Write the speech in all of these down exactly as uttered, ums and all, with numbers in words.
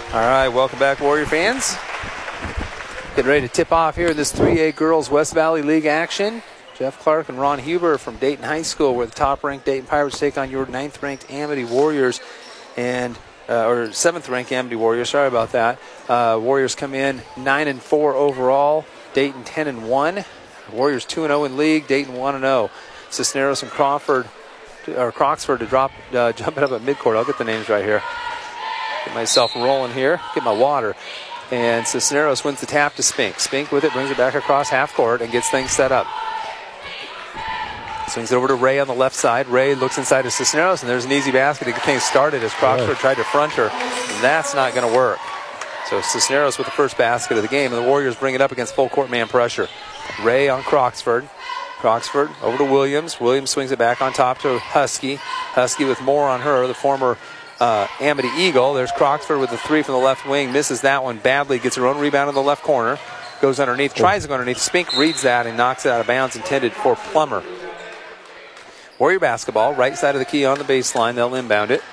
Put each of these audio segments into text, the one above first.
All right, welcome back, Warrior fans. Getting ready to tip off here in this three A Girls West Valley League action. Jeff Clark and Ron Huber from Dayton High School, where the top-ranked Dayton Pirates take on your ninth-ranked Amity Warriors, and uh, or seventh-ranked Amity Warriors. Sorry about that. Uh, Warriors come in nine and four overall. Dayton ten and one. Warriors two and zero in league. Dayton one and zero. Cisneros and Crawford or Croxford to drop, uh, jump it up at midcourt. I'll get the names right here. Get myself rolling here. Get my water. And Cisneros wins the tap to Spink. Spink with it, brings it back across half court and gets things set up. Swings it over to Ray on the left side. Ray looks inside to Cisneros, and there's an easy basket to get things started as Croxford tried to front her. That's not going to work. So Cisneros with the first basket of the game, and the Warriors bring it up against full court man pressure. Ray on Croxford. Croxford over to Williams. Williams swings it back on top to Husky. Husky with more on her, the former uh, Amity Eagle. There's Croxford with the three from the left wing. Misses that one badly. Gets her own rebound in the left corner. Goes underneath. Tries to go underneath. Spink reads that and knocks it out of bounds, intended for Plummer. Warrior basketball, right side of the key on the baseline. They'll inbound it.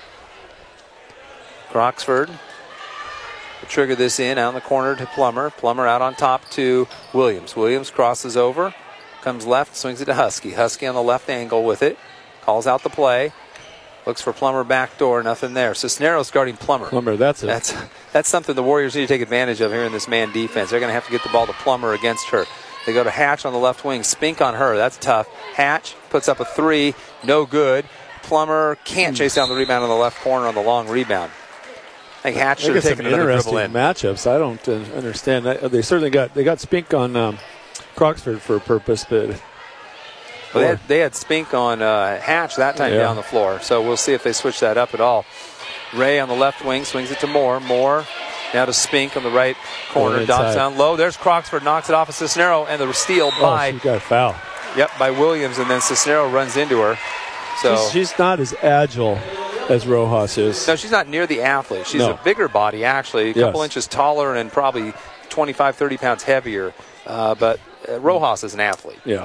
Croxford will trigger this in out in the corner to Plummer. Plummer out on top to Williams. Williams crosses over, comes left, swings it to Husky. Husky on the left angle with it. Calls out the play. Looks for Plummer backdoor, nothing there. Cisneros guarding Plummer. Plummer, that's it. That's, that's something the Warriors need to take advantage of here in this man defense. They're going to have to get the ball to Plummer against her. They go to Hatch on the left wing. Spink on her. That's tough. Hatch puts up a three. No good. Plummer can't chase down the rebound on the left corner on the long rebound. I think Hatch should have taken another dribble in. Matchups. I don't uh, understand that. They certainly got they got Spink on um, Croxford for a purpose, but well, they, had, they had Spink on uh, Hatch that time yeah. down the floor. So we'll see if they switch that up at all. Ray on the left wing swings it to Moore. Moore now to Spink on the right corner. Dumps down low. There's Croxford, knocks it off of Cisnero, and the steal oh, by. She got a foul. Yep, by Williams, and then Cisnero runs into her. So she's, she's not as agile as Rojas is. No, she's not near the athlete. She's no. a bigger body, actually, a couple yes. inches taller and probably twenty-five, thirty pounds heavier. Uh, but uh, Rojas is an athlete. Yeah.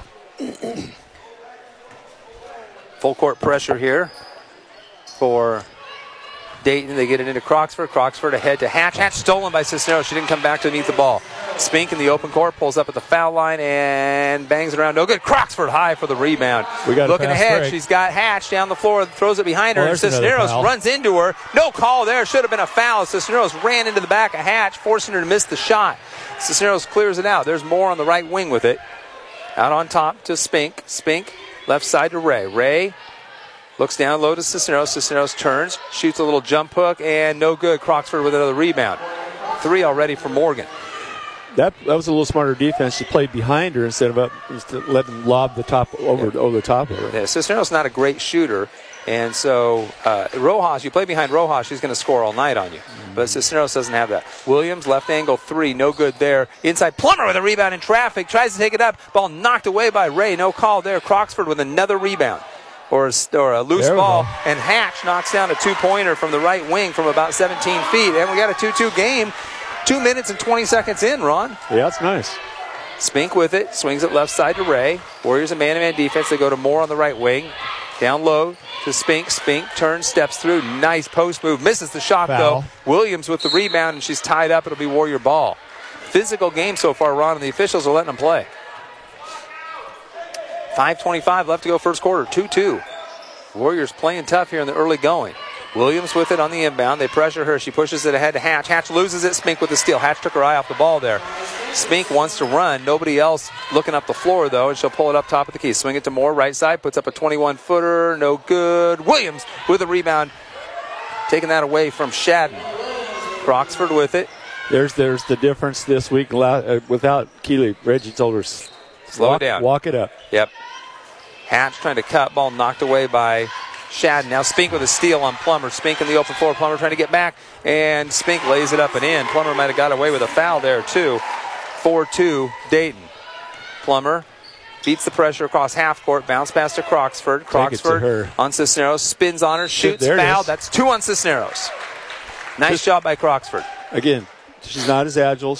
Full court pressure here for Dayton. They get it into Croxford. Croxford ahead to Hatch. Hatch stolen by Cisneros. She didn't come back to meet the ball. Spink in the open court, pulls up at the foul line and bangs it around. No good. Croxford high for the rebound. We got Looking ahead, break. She's got Hatch down the floor, throws it behind her. Well, and Cisneros runs into her. No call there. Should have been a foul. Cisneros ran into the back of Hatch, forcing her to miss the shot. Cisneros clears it out. There's more on the right wing with it. Out on top to Spink. Spink, left side to Ray. Ray looks down low to Cisneros. Cisneros turns, shoots a little jump hook, and no good. Croxford with another rebound. Three already for Morgan. That that was a little smarter defense. She played behind her instead of up, instead of letting lob the top over yeah. over the top of her. Yeah, Cisneros not a great shooter, and so uh, Rojas, you play behind Rojas, she's going to score all night on you. Mm-hmm. But Cisneros doesn't have that. Williams left angle three, no good there. Inside Plummer with a rebound in traffic, tries to take it up. Ball knocked away by Ray. No call there. Croxford with another rebound. Or a, or a loose ball, go. And Hatch knocks down a two-pointer from the right wing from about seventeen feet, and we got a two two game. Two minutes and twenty seconds in, Ron. Yeah, that's nice. Spink with it, swings it left side to Ray. Warriors a man-to-man defense. They go to Moore on the right wing. Down low to Spink. Spink turns, steps through. Nice post move. Misses the shot, Foul. though. Williams with the rebound, and she's tied up. It'll be Warrior ball. Physical game so far, Ron, and the officials are letting them play. five twenty-five left to go first quarter. two two. Warriors playing tough here in the early going. Williams with it on the inbound. They pressure her. She pushes it ahead to Hatch. Hatch loses it. Spink with the steal. Hatch took her eye off the ball there. Spink wants to run. Nobody else looking up the floor, though, and she'll pull it up top of the key. Swing it to Moore, right side. Puts up a twenty-one footer. No good. Williams with a rebound. Taking that away from Shadden. Croxford with it. There's there's the difference this week. Without Keeley, Reggie told her, slow walk, it down. Walk it up. Yep. Hatch trying to cut. Ball knocked away by Shadden. Now Spink with a steal on Plummer. Spink in the open floor. Plummer trying to get back, and Spink lays it up and in. Plummer might have got away with a foul there, too. four two Dayton. Plummer beats the pressure across half court. Bounce pass to Croxford. Croxford on Cisneros. Spins on her. Shoots. Foul. That's two on Cisneros. Nice just, job by Croxford. Again, she's not as agile.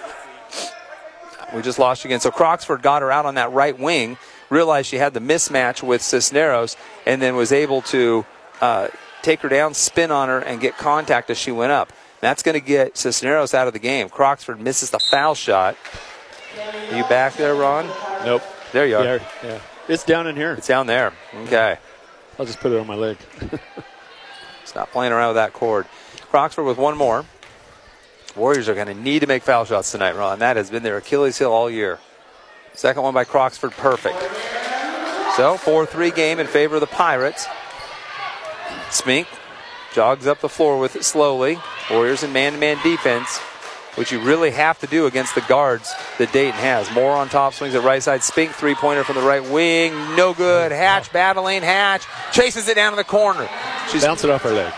We just lost you again. So Croxford got her out on that right wing. Realized she had the mismatch with Cisneros, and then was able to uh, take her down, spin on her, and get contact as she went up. That's going to get Cisneros out of the game. Croxford misses the foul shot. Are you back there, Ron? Nope. There you are. Yeah, yeah. It's down in here. It's down there. Okay. I'll just put it on my leg. Stop playing around with that cord. Croxford with one more. Warriors are going to need to make foul shots tonight, Ron. That has been their Achilles heel all year. Second one by Croxford, perfect. So, four three game in favor of the Pirates. Spink jogs up the floor with it slowly. Warriors in man-to-man defense, which you really have to do against the guards that Dayton has. Moore on top, swings it right side. Spink, three-pointer from the right wing. No good. Hatch battling. Hatch chases it down to the corner. She's Bounce it off her leg.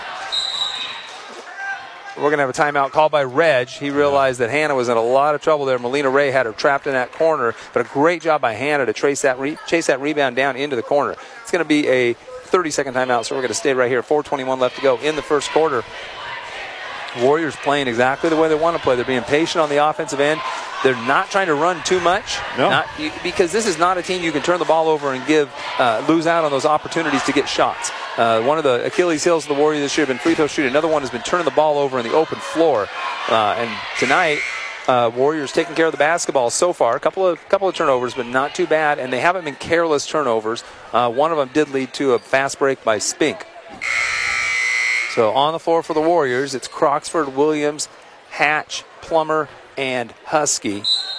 We're going to have a timeout called by Reg. He realized that Hannah was in a lot of trouble there. Melina Ray had her trapped in that corner, but a great job by Hannah to trace that re- chase that rebound down into the corner. It's going to be a thirty-second timeout, so we're going to stay right here. four twenty-one left to go in the first quarter. Warriors playing exactly the way they want to play. They're being patient on the offensive end. They're not trying to run too much. No. Not, because this is not a team you can turn the ball over and give uh, lose out on those opportunities to get shots. Uh, one of the Achilles heels of the Warriors this year has been free throw shooting. Another one has been turning the ball over in the open floor. Uh, and tonight, uh, Warriors taking care of the basketball so far. A couple of couple of turnovers, but not too bad. And they haven't been careless turnovers. Uh, one of them did lead to a fast break by Spink. So on the floor for the Warriors, it's Croxford, Williams, Hatch, Plummer, and Husky.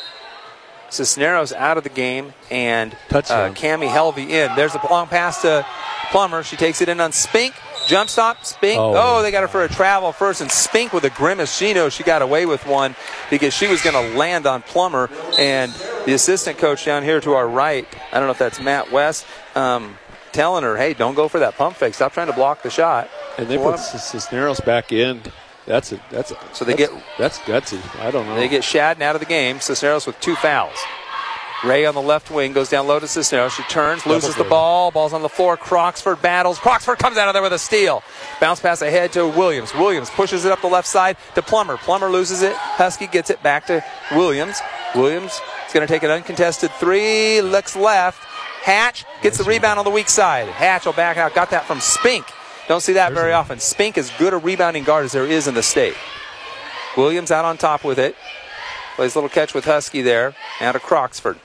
Cisneros out of the game, and uh, Cammie Helvey in. There's a long pass to Plummer. She takes it in on Spink. Jump stop, Spink. Oh, oh they got her for a travel first, and Spink with a grimace. She knows she got away with one because she was going to land on Plummer. And the assistant coach down here to our right, I don't know if that's Matt West, um, telling her, hey, don't go for that pump fake. Stop trying to block the shot. And they put Cisneros back in. That's a that's a, so they that's, get that's gutsy. I don't know. They get Shadden out of the game. Cisneros with two fouls. Ray on the left wing goes down low to Cisneros. She turns, loses the ball. Ball's on the floor. Croxford battles. Croxford comes out of there with a steal. Bounce pass ahead to Williams. Williams pushes it up the left side to Plummer. Plummer loses it. Husky gets it back to Williams. Williams is going to take an uncontested three. Looks left. Hatch gets the rebound on the weak side. Hatch will back out. Got that from Spink. Don't see that very often. Spink is good a rebounding guard as there is in the state. Williams out on top with it. Plays a little catch with Husky there. Now to Croxford.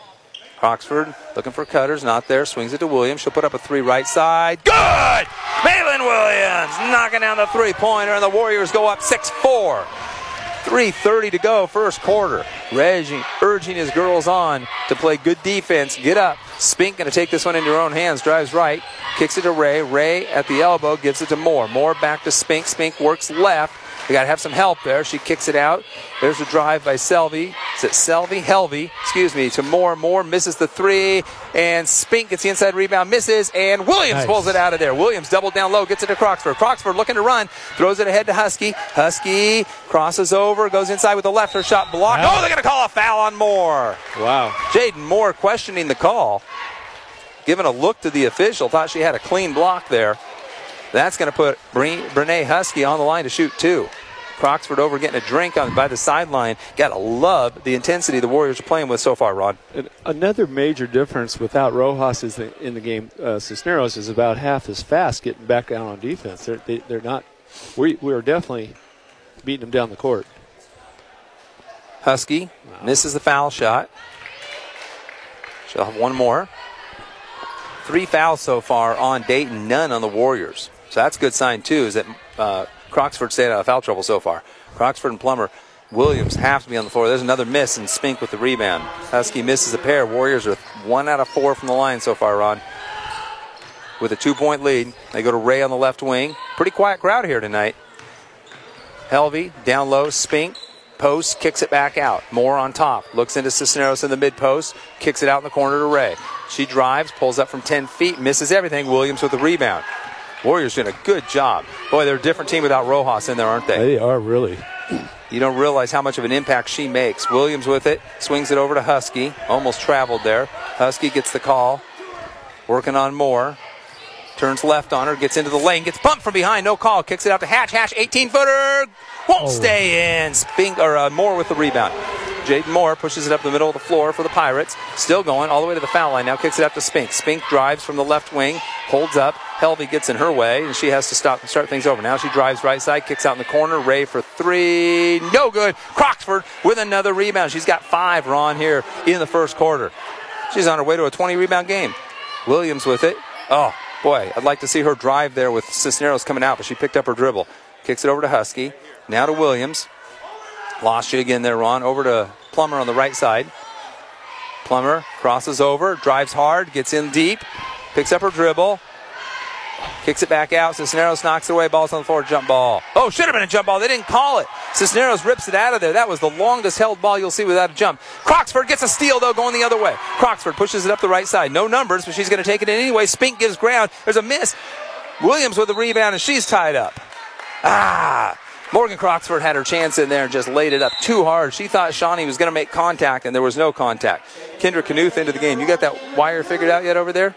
Croxford looking for cutters. Not there. Swings it to Williams. She'll put up a three right side. Good! Malin Williams knocking down the three-pointer, and the Warriors go up six four. three thirty to go, first quarter. Reg urging his girls on to play good defense. Get up. Spink going to take this one into her own hands. Drives right. Kicks it to Ray. Ray at the elbow gives it to Moore. Moore back to Spink. Spink works left. They got to have some help there. She kicks it out. There's a drive by Selvey. Is it Selvey? Helvey, excuse me, to Moore. Moore misses the three, and Spink gets the inside rebound, misses, and Williams nice. Pulls it out of there. Williams doubled down low, gets it to Croxford. Croxford looking to run, throws it ahead to Husky. Husky crosses over, goes inside with the left. Her shot blocked. Wow. Oh, they're going to call a foul on Moore. Wow. Jaden Moore questioning the call, giving a look to the official, thought she had a clean block there. That's going to put Brene Husky on the line to shoot two. Croxford over getting a drink on by the sideline. Got to love the intensity the Warriors are playing with so far, Rod. And another major difference without Rojas is the, in the game, uh, Cisneros is about half as fast getting back down on defense. They're, they, they're not, we, we are definitely beating them down the court. Husky wow. misses the foul shot. She'll have one more. Three fouls so far on Dayton, none on the Warriors. So that's a good sign, too, is that uh, Croxford stayed out of foul trouble so far. Croxford and Plummer. Williams have to be on the floor. There's another miss, and Spink with the rebound. Husky misses a pair. Warriors are one out of four from the line so far, Ron. With a two-point lead. They go to Ray on the left wing. Pretty quiet crowd here tonight. Helvey down low. Spink. Post, kicks it back out. Moore on top. Looks into Cisneros in the mid-post. Kicks it out in the corner to Ray. She drives, pulls up from ten feet, misses everything. Williams with the rebound. Warriors doing a good job. Boy, they're a different team without Rojas in there, aren't they? They are, really. You don't realize how much of an impact she makes. Williams with it, swings it over to Husky. Almost traveled there. Husky gets the call. Working on Moore. Turns left on her, gets into the lane, gets bumped from behind, no call. Kicks it out to Hatch. Hatch, eighteen-footer. Won't oh. stay in. Spink, or uh, Moore with the rebound. Jaden Moore pushes it up the middle of the floor for the Pirates. Still going all the way to the foul line. Now kicks it out to Spink. Spink drives from the left wing, holds up. Helvey gets in her way, and she has to stop and start things over. Now she drives right side, kicks out in the corner. Ray for three. No good. Croxford with another rebound. She's got five, Ron, here in the first quarter. She's on her way to a twenty-rebound game. Williams with it. Oh, boy, I'd like to see her drive there with Cisneros coming out, but she picked up her dribble. Kicks it over to Husky. Now to Williams. Lost you again there, Ron. Over to Plummer on the right side. Plummer crosses over, drives hard, gets in deep, picks up her dribble, kicks it back out. Cisneros knocks it away. Ball's on the floor. Jump ball. Oh, should have been a jump ball. They didn't call it. Cisneros rips it out of there. That was the longest held ball you'll see without a jump. Croxford gets a steal, though, going the other way. Croxford pushes it up the right side. No numbers, but she's going to take it in anyway. Spink gives ground. There's a miss. Williams with the rebound, and she's tied up. Ah! Morgan Croxford had her chance in there and just laid it up too hard. She thought Shawnee was going to make contact, and there was no contact. Kendra Knuth into the game. You got that wire figured out yet over there?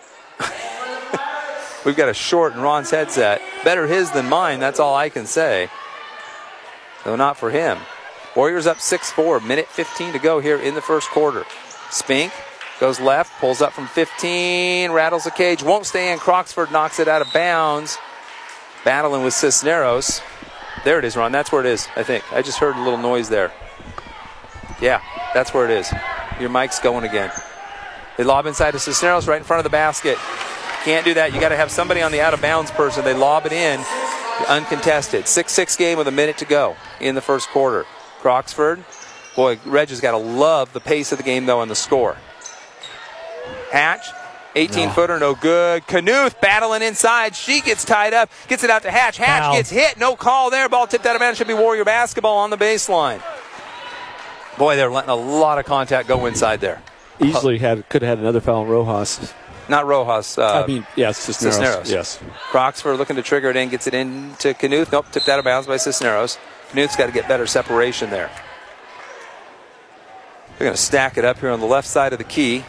We've got a short in Ron's headset. Better his than mine, that's all I can say. So not for him. Warriors up six four. Minute fifteen to go here in the first quarter. Spink goes left, pulls up from fifteen, rattles the cage, won't stay in. Croxford knocks it out of bounds. Battling with Cisneros. There it is, Ron. That's where it is, I think. I just heard a little noise there. Yeah, that's where it is. Your mic's going again. They lob inside to Cisneros right in front of the basket. Can't do that. You got to have somebody on the out-of-bounds person. They lob it in, uncontested. six six game with a minute to go in the first quarter. Croxford. Boy, Reg has got to love the pace of the game, though, and the score. Hatch. eighteen-footer, no good. Knuth battling inside. She gets tied up. Gets it out to Hatch. Hatch Foul. Gets hit. No call there. Ball tipped out of bounds. Should be Warrior basketball on the baseline. Boy, they're letting a lot of contact go inside there. Easily had could have had another foul on Rojas. Not Rojas. Uh, I mean, yes, Cisneros. Cisneros. Yes. Croxford looking to trigger it in. Gets it into Knuth. Nope, tipped out of bounds by Cisneros. Knuth's got to get better separation there. They're going to stack it up here on the left side of the key.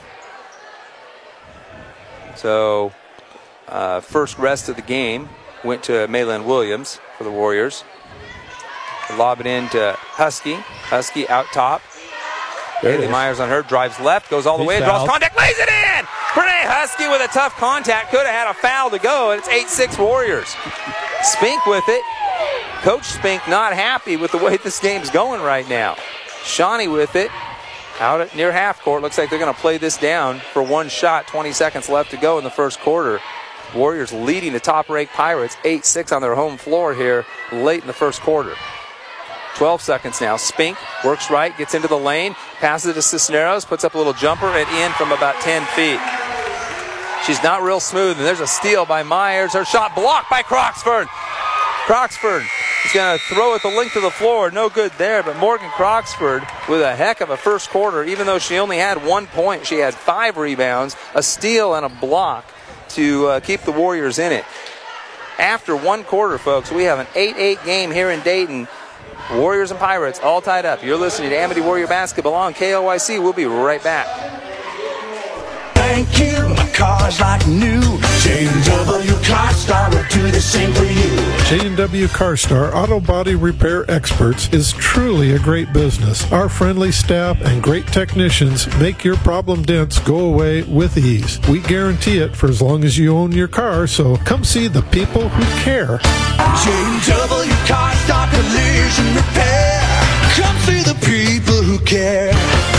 So, uh, first rest of the game went to Maylin Williams for the Warriors. They lob it in to Husky. Husky out top. Haley Myers on her, drives left, goes all the He's way, and draws fouled. contact, lays it in! Renee Husky with a tough contact. Could have had a foul to go, and it's eight six Warriors. Spink with it. Coach Spink not happy with the way this game's going right now. Shawnee with it. Out at near half court. Looks like they're going to play this down for one shot. twenty seconds left to go in the first quarter. Warriors leading the top-ranked Pirates eight six on their home floor here late in the first quarter. twelve seconds now. Spink works right, gets into the lane, passes it to Cisneros, puts up a little jumper and in from about ten feet. She's not real smooth, and there's a steal by Myers. Her shot blocked by Croxford. Croxford is going to throw it the length of the floor. No good there, but Morgan Croxford with a heck of a first quarter. Even though she only had one point, she had five rebounds, a steal, and a block to uh, keep the Warriors in it. After one quarter, folks, we have an eight eight game here in Dayton. Warriors and Pirates all tied up. You're listening to Amity Warrior Basketball on K O I C. We'll be right back. Thank you, my car's like new. J and W Car Star will do the same for you. J and W Car Star Auto Body Repair Experts is truly a great business. Our friendly staff and great technicians make your problem dents go away with ease. We guarantee it for as long as you own your car, so come see the people who care. J and W Car Star Collision Repair. Come see the people who care.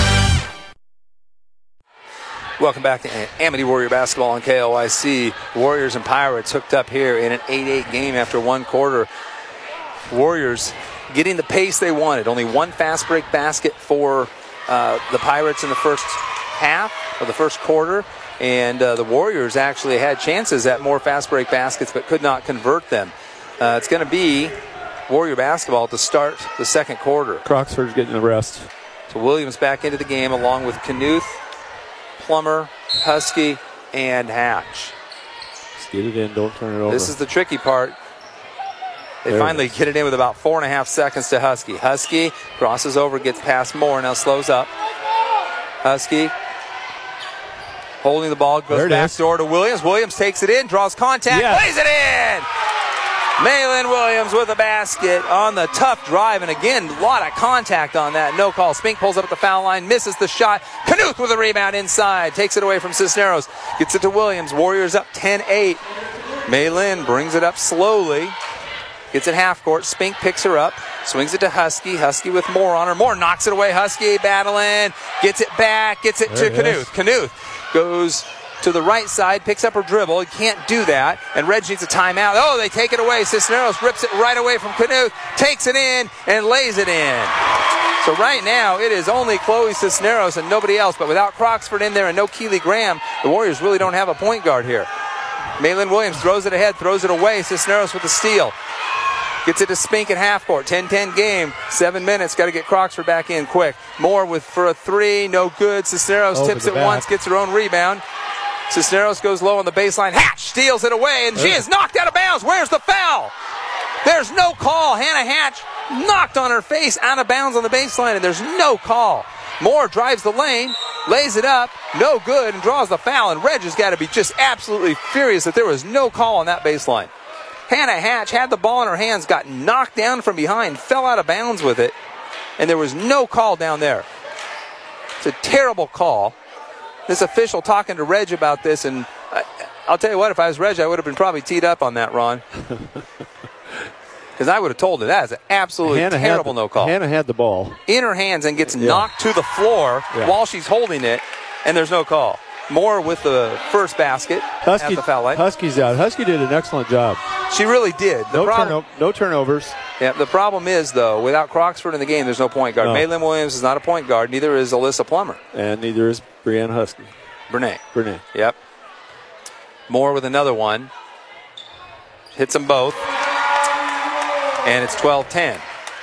Welcome back to Amity Warrior Basketball on K O I C. Warriors and Pirates hooked up here in an eight eight game after one quarter. Warriors getting the pace they wanted. Only one fast break basket for uh, the Pirates in the first half of the first quarter. And uh, the Warriors actually had chances at more fast break baskets but could not convert them. Uh, it's going to be Warrior basketball to start the second quarter. Croxford's getting the rest. So Williams back into the game along with Knuth, Plummer, Husky, and Hatch. Just get it in, don't turn it over. This is the tricky part. They There finally it is. get it in with about four and a half seconds to Husky. Husky crosses over, gets past Moore, now slows up. Husky holding the ball, goes There it back is. door to Williams. Williams takes it in, draws contact, Yes. plays it in! Maylin Williams with a basket on the tough drive, and again, a lot of contact on that. No call. Spink pulls up at the foul line, misses the shot. Knuth with a rebound inside, takes it away from Cisneros, gets it to Williams. Warriors up ten eight. Maylin brings it up slowly, gets it half court. Spink picks her up, swings it to Husky. Husky with Moore on her. Moore knocks it away. Husky battling, gets it back, gets it there to it Knuth. Knuth goes to the right side, picks up her dribble. You can't do that. And Reg needs a timeout. Oh, they take it away. Cisneros rips it right away from Knuth, takes it in, and lays it in. So right now, it is only Chloe Cisneros and nobody else. But without Croxford in there and no Keely Graham, the Warriors really don't have a point guard here. Maylin Williams throws it ahead, throws it away. Cisneros with the steal. Gets it to Spink at half court. ten ten game. Seven minutes. Got to get Croxford back in quick. Moore with for a three. No good. Cisneros Over tips the it back. once. Gets her own rebound. Cisneros goes low on the baseline. Hatch steals it away, and she is knocked out of bounds. Where's the foul? There's no call. Hannah Hatch knocked on her face out of bounds on the baseline, and there's no call. Moore drives the lane, lays it up, no good, and draws the foul. And Reg has got to be just absolutely furious that there was no call on that baseline. Hannah Hatch had the ball in her hands, got knocked down from behind, fell out of bounds with it, and there was no call down there. It's a terrible call. This official talking to Reg about this, and I, I'll tell you what, if I was Reg, I would have been probably teed up on that, Ron. Because I would have told her that is an absolutely Hannah terrible had the, no call. Hannah had the ball In her hands and gets Yeah. knocked to the floor Yeah. while she's holding it, and there's no call. Moore with the first basket Husky, at the foul line. Husky's out. Husky did an excellent job. She really did. The No, problem, turno- no turnovers. yeah, the problem is, though, without Croxford in the game, there's no point guard. No. Maylin Williams is not a point guard. Neither is Alyssa Plummer. And neither is Brianna Husky. Brene. Brene. Yep. Moore with another one. Hits them both. And it's twelve ten.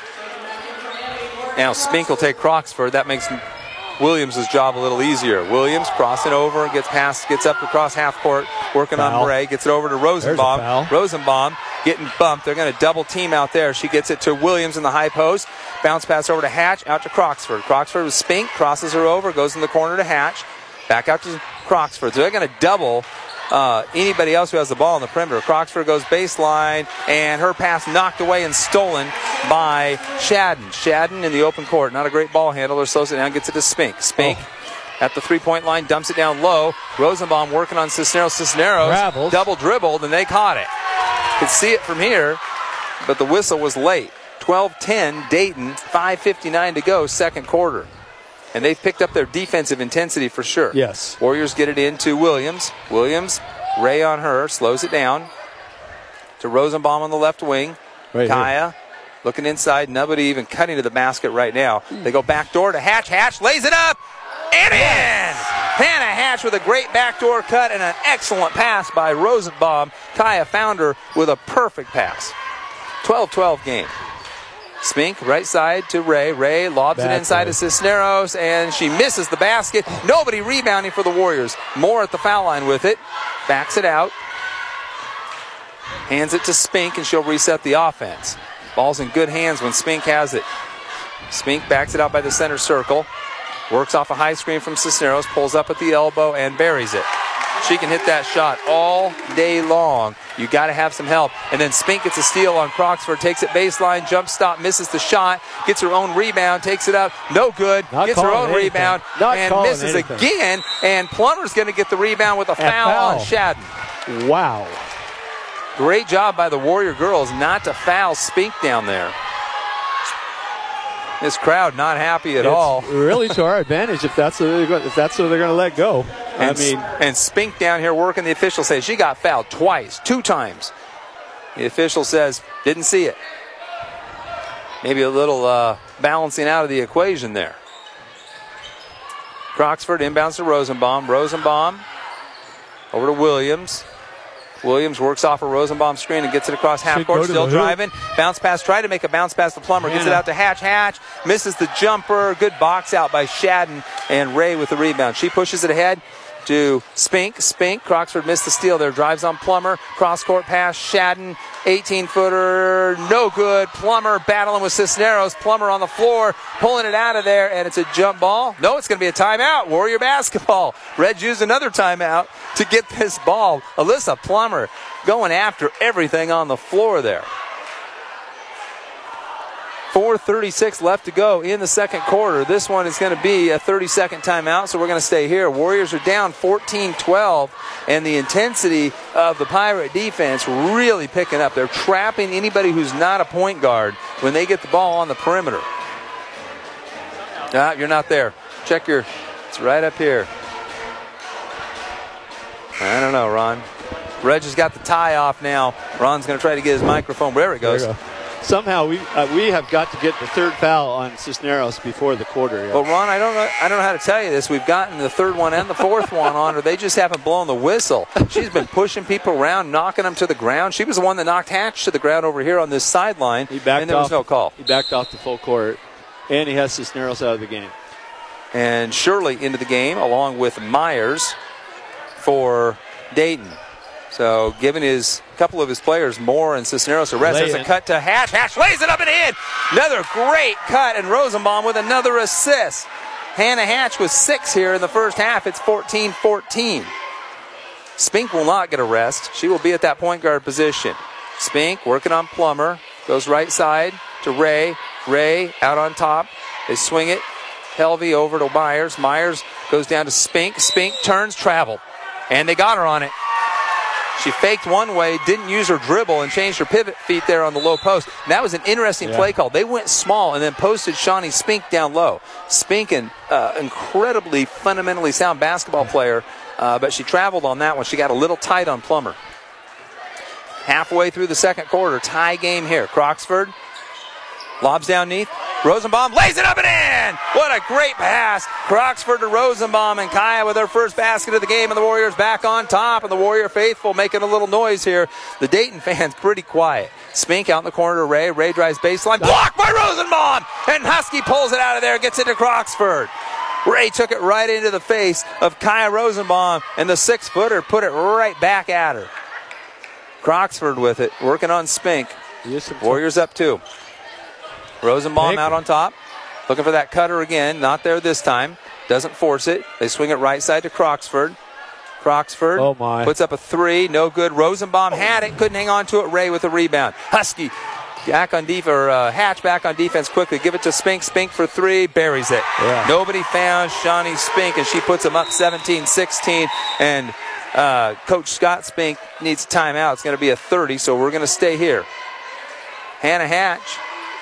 Now Spink will take Croxford. That makes Williams' job a little easier. Williams crossing over, gets past, gets up across half court, working Foul. on Bray, gets it over to Rosenbaum. There's a foul. Rosenbaum getting bumped. They're going to double team out there. She gets it to Williams in the high post. Bounce pass over to Hatch, out to Croxford. Croxford with Spink, crosses her over, goes in the corner to Hatch. Back out to Croxford. So they're going to double uh, anybody else who has the ball on the perimeter. Croxford goes baseline, and her pass knocked away and stolen by Shadden. Shadden in the open court. Not a great ball handler. Slows it down, gets it to Spink. Spink Oh. at the three-point line, dumps it down low. Rosenbaum working on Cisneros. Cisneros Travels. double dribbled, and they caught it. Could see it from here, but the whistle was late. twelve ten, Dayton, five fifty-nine to go, second quarter. And they've picked up their defensive intensity for sure. Yes. Warriors get it into Williams. Williams, Ray on her, slows it down to Rosenbaum on the left wing. Right Kaya looking inside. Nobody even cutting to the basket right now. They go back door to Hatch. Hatch lays it up and in. Hannah Hatch with a great backdoor cut and an excellent pass by Rosenbaum. Kaya found her with a perfect pass. twelve twelve game. Spink, right side to Ray. Ray lobs Back it inside way. to Cisneros, and she misses the basket. Nobody rebounding for the Warriors. Moore at the foul line with it. Backs it out. Hands it to Spink, and she'll reset the offense. Ball's in good hands when Spink has it. Spink backs it out by the center circle. Works off a high screen from Cisneros. Pulls up at the elbow and buries it. She can hit that shot all day long. You got to have some help. And then Spink gets a steal on Croxford, takes it baseline, jump stop, misses the shot, gets her own rebound, takes it up, no good, Not gets her calling own anything. rebound, Not and calling misses anything. again. And Plummer's going to get the rebound with a foul, foul. on Shadden. Wow. Great job by the Warrior girls not to foul Spink down there. This crowd not happy at It's all. really to our advantage if that's what they're going, if that's what they're going to let go. And, I mean, and Spink down here working. The official says she got fouled twice, two times. The official says didn't see it. Maybe a little uh, balancing out of the equation there. Croxford inbounds to Rosenbaum. Rosenbaum over to Williams. Williams works off a Rosenbaum screen and gets it across half Should court, go to still the hoop. driving. Bounce pass, try to make a bounce pass to Plummer. Gets it Hannah. out to Hatch. Hatch misses the jumper. Good box out by Shadden, and Ray with the rebound. She pushes it ahead. to Spink. Spink, Croxford missed the steal there. Drives on Plummer. Cross-court pass, Shadden. eighteen-footer, no good. Plummer battling with Cisneros. Plummer on the floor, pulling it out of there, and it's a jump ball. No, it's going to be a timeout. Warrior basketball. Reds used another timeout to get this ball. Alyssa Plummer going after everything on the floor there. four thirty-six left to go in the second quarter. This one is going to be a thirty-second timeout, so we're going to stay here. Warriors are down fourteen twelve, and the intensity of the Pirate defense really picking up. They're trapping anybody who's not a point guard when they get the ball on the perimeter. Ah, you're not there. Check your, it's right up here. I don't know, Ron. Reg has got the tie off now. Ron's going to try to get his microphone. There it goes. There you go. Somehow we uh, we have got to get the third foul on Cisneros before the quarter. Yeah. Well, Ron, I don't know. I don't know how to tell you this. We've gotten the third one and the fourth one on her. They just haven't blown the whistle. She's been pushing people around, knocking them to the ground. She was the one that knocked Hatch to the ground over here on this sideline, He backed and there off, was no call. He backed off the full court, and he has Cisneros out of the game. And Shirley into the game along with Myers for Dayton. So giving his couple of his players, Moore and Cisneros, a rest. There's a cut to Hatch. Hatch lays it up and in. Another great cut, and Rosenbaum with another assist. Hannah Hatch with six here in the first half. It's fourteen fourteen. Spink will not get a rest. She will be at that point guard position. Spink working on Plummer. Goes right side to Ray. Ray out on top. They swing it. Helvey over to Myers. Myers goes down to Spink. Spink turns, travel. And they got her on it. She faked one way, didn't use her dribble, and changed her pivot feet there on the low post. And that was an interesting yeah. play call. They went small and then posted Shawnee Spink down low. Spink, an uh, incredibly fundamentally sound basketball player, uh, but she traveled on that one. She got a little tight on Plummer. Halfway through the second quarter, tie game here. Croxford lobs down neath. Rosenbaum lays it up and in. What a great pass. Croxford to Rosenbaum, and Kaya with her first basket of the game, and the Warriors back on top, and the Warrior faithful making a little noise here. The Dayton fans pretty quiet. Spink out in the corner to Ray. Ray drives baseline. Blocked by Rosenbaum, and Husky pulls it out of there, gets it to Croxford. Ray took it right into the face of Kaya Rosenbaum, and the six-footer put it right back at her. Croxford with it, working on Spink. Warriors up two. Rosenbaum Nick. Out on top. Looking for that cutter again. Not there this time. Doesn't force it. They swing it right side to Croxford. Croxford oh my. puts up a three. No good. Rosenbaum had it. Couldn't hang on to it. Ray with a rebound. Husky back on defense, or uh, Hatch back on defense quickly. Give it to Spink. Spink for three. Buries it. Yeah. Nobody found Shawnee Spink, and she puts them up seventeen sixteen. And uh, Coach Scott Spink needs a timeout. It's going to be a thirty, so we're going to stay here. Hannah Hatch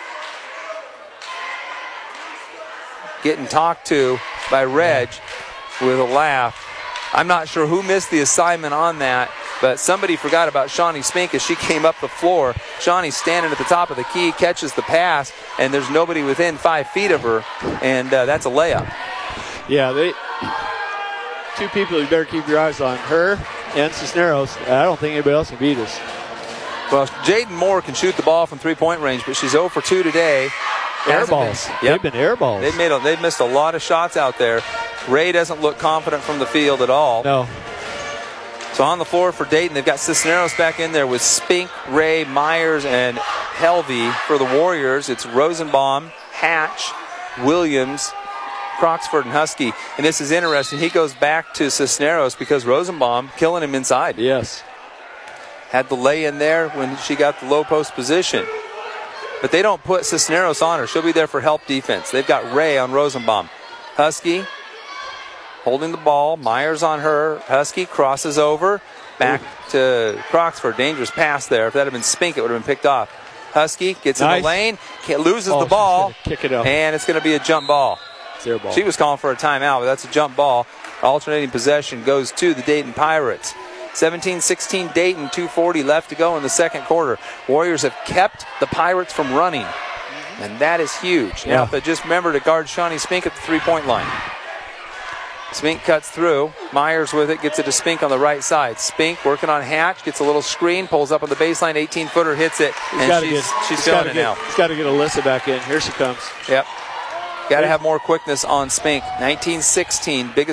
getting talked to by Reg with a laugh. I'm not sure who missed the assignment on that, but somebody forgot about Shawnee Spink as she came up the floor. Shawnee's standing at the top of the key, catches the pass, and there's nobody within five feet of her, and uh, that's a layup. Yeah, they two people you better keep your eyes on, her and Cisneros. I don't think anybody else can beat us. Well, Jaden Moore can shoot the ball from three-point range, but she's zero for two today. Air balls. Yep. They've been air balls. They've, made a, they've missed a lot of shots out there. Ray doesn't look confident from the field at all. No. So on the floor for Dayton, they've got Cisneros back in there with Spink, Ray, Myers, and Helvey. For the Warriors, it's Rosenbaum, Hatch, Williams, Croxford, and Husky. And this is interesting. He goes back to Cisneros because Rosenbaum killing him inside. Yes. Had the lay in there when she got the low post position. But they don't put Cisneros on her. She'll be there for help defense. They've got Ray on Rosenbaum. Husky holding the ball. Myers on her. Husky crosses over. Back Ooh. to Croxford. Dangerous pass there. If that had been Spink, it would have been picked off. Husky gets nice. in the lane. Loses oh, the ball. Kick it up. And it's going to be a jump ball. It's their ball. She was calling for a timeout, but that's a jump ball. Alternating possession goes to the Dayton Pirates. seventeen sixteen Dayton, two forty left to go in the second quarter. Warriors have kept the Pirates from running, and that is huge. Yeah. Now, if they just remember to guard Shawnee Spink at the three-point line. Spink cuts through. Myers with it, gets it to Spink on the right side. Spink working on Hatch, gets a little screen, pulls up on the baseline, eighteen-footer, hits it, he's and she's, get, she's feeling it get, now. He's got to get Alyssa back in. Here she comes. Yep. Got to have more quickness on Spink. nineteen sixteen, biggest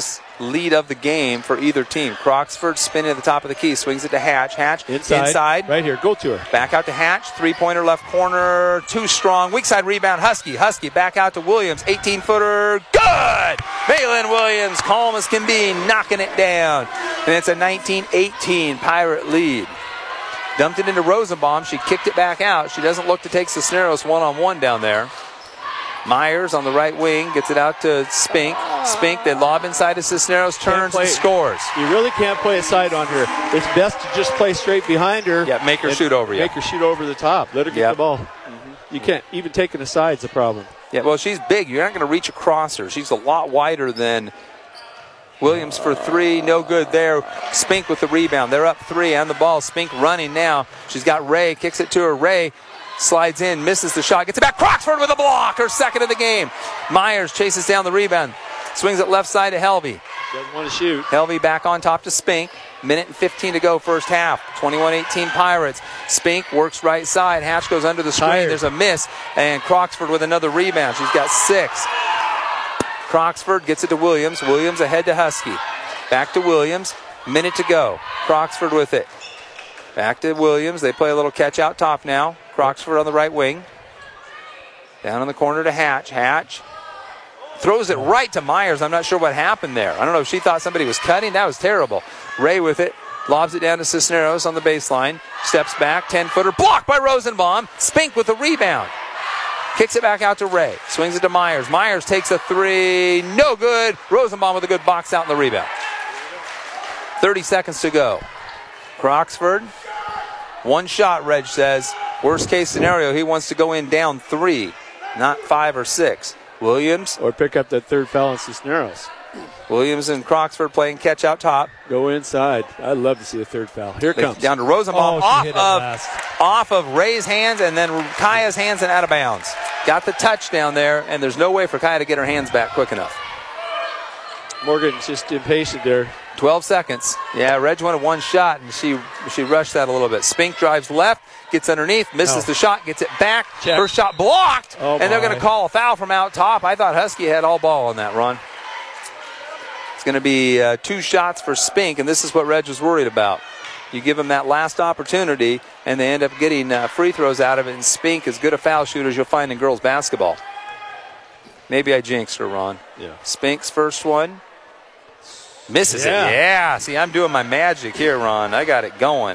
lead of the game for either team. Croxford spinning at the top of the key, swings it to Hatch. Hatch inside. inside. Right here, go to her. Back out to Hatch, three-pointer left corner, too strong. Weak side rebound, Husky. Husky back out to Williams, eighteen-footer, good! Maylin Williams, calm as can be, knocking it down. And it's a nineteen eighteen Pirate lead. Dumped it into Rosenbaum. She kicked it back out. She doesn't look to take Cisneros one-on-one down there. Myers on the right wing gets it out to Spink. Spink, they lob inside to Cisneros, turns and scores. You really can't play a side on her. It's best to just play straight behind her. Yeah, make her shoot over you. Make her shoot over the top. Let her get yep. the ball. Mm-hmm. You can't. Even taking a side's a problem. Yeah, well, she's big. You're not going to reach across her. She's a lot wider than Williams for three, no good there. Spink with the rebound. They're up three on the ball. Spink running now. She's got Ray, kicks it to her. Ray slides in, misses the shot, gets it back. Croxford with a block, her second of the game. Myers chases down the rebound. Swings it left side to Helvey. Doesn't want to shoot. Helvey back on top to Spink. Minute and fifteen to go first half. twenty-one eighteen Pirates. Spink works right side. Hatch goes under the screen. Tired. There's a miss. And Croxford with another rebound. She's got six. Croxford gets it to Williams. Williams ahead to Husky. Back to Williams. Minute to go. Croxford with it. Back to Williams. They play a little catch out top now. Croxford on the right wing. Down in the corner to Hatch. Hatch throws it right to Myers. I'm not sure what happened there. I don't know if she thought somebody was cutting. That was terrible. Ray with it. Lobs it down to Cisneros on the baseline. Steps back. ten-footer. Blocked by Rosenbaum. Spink with the rebound. Kicks it back out to Ray. Swings it to Myers. Myers takes a three. No good. Rosenbaum with a good box out in the rebound. thirty seconds to go. Croxford. One shot, Reg says. Worst case scenario, he wants to go in down three, not five or six. Williams. Or pick up that third foul on Cisneros. Williams and Croxford playing catch out top. Go inside. I'd love to see a third foul. Here it comes. Down to Rosenbaum. Oh, off, of, off of Ray's hands and then Kaya's hands and out of bounds. Got the touchdown there, and there's no way for Kaya to get her hands back quick enough. Morgan's just impatient there. twelve seconds. Yeah, Reg wanted one shot, and she she rushed that a little bit. Spink drives left, gets underneath, misses no. the shot, gets it back. Check. First shot blocked, oh and they're going to call a foul from out top. I thought Husky had all ball on that run. It's going to be uh, two shots for Spink, and this is what Reg was worried about. You give them that last opportunity, and they end up getting uh, free throws out of it, and Spink is good a foul shooter as you'll find in girls basketball. Maybe I jinxed her, Ron. Yeah. Spink's first one. Misses yeah. it. Yeah. See, I'm doing my magic here, Ron. I got it going.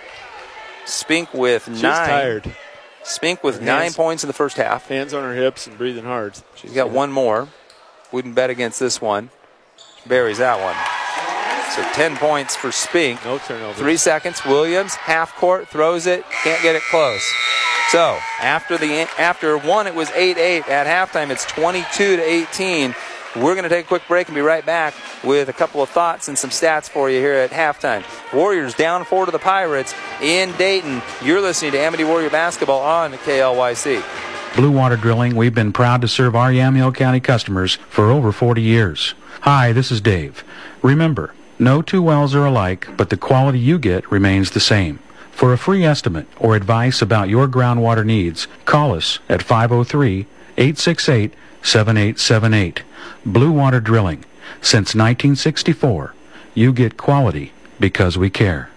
Spink with She's nine. tired. Spink with her nine hands, points in the first half. Hands on her hips and breathing hard. She's got one more. Wouldn't bet against this one. Buries that one. So ten points for Spink. No turnover. Three seconds. Williams, half court, throws it. Can't get it close. So after the after one, it was eight eight. At halftime, it's twenty-two to eighteen. We're going to take a quick break and be right back with a couple of thoughts and some stats for you here at halftime. Warriors down four to the Pirates in Dayton. You're listening to Amity Warrior Basketball on K L Y C. Blue Water Drilling, we've been proud to serve our Yamhill County customers for over forty years. Hi, this is Dave. Remember, no two wells are alike, but the quality you get remains the same. For a free estimate or advice about your groundwater needs, call us at five oh three, eight six eight, seven eight seven eight. Blue Water Drilling. Since nineteen sixty-four, you get quality because we care.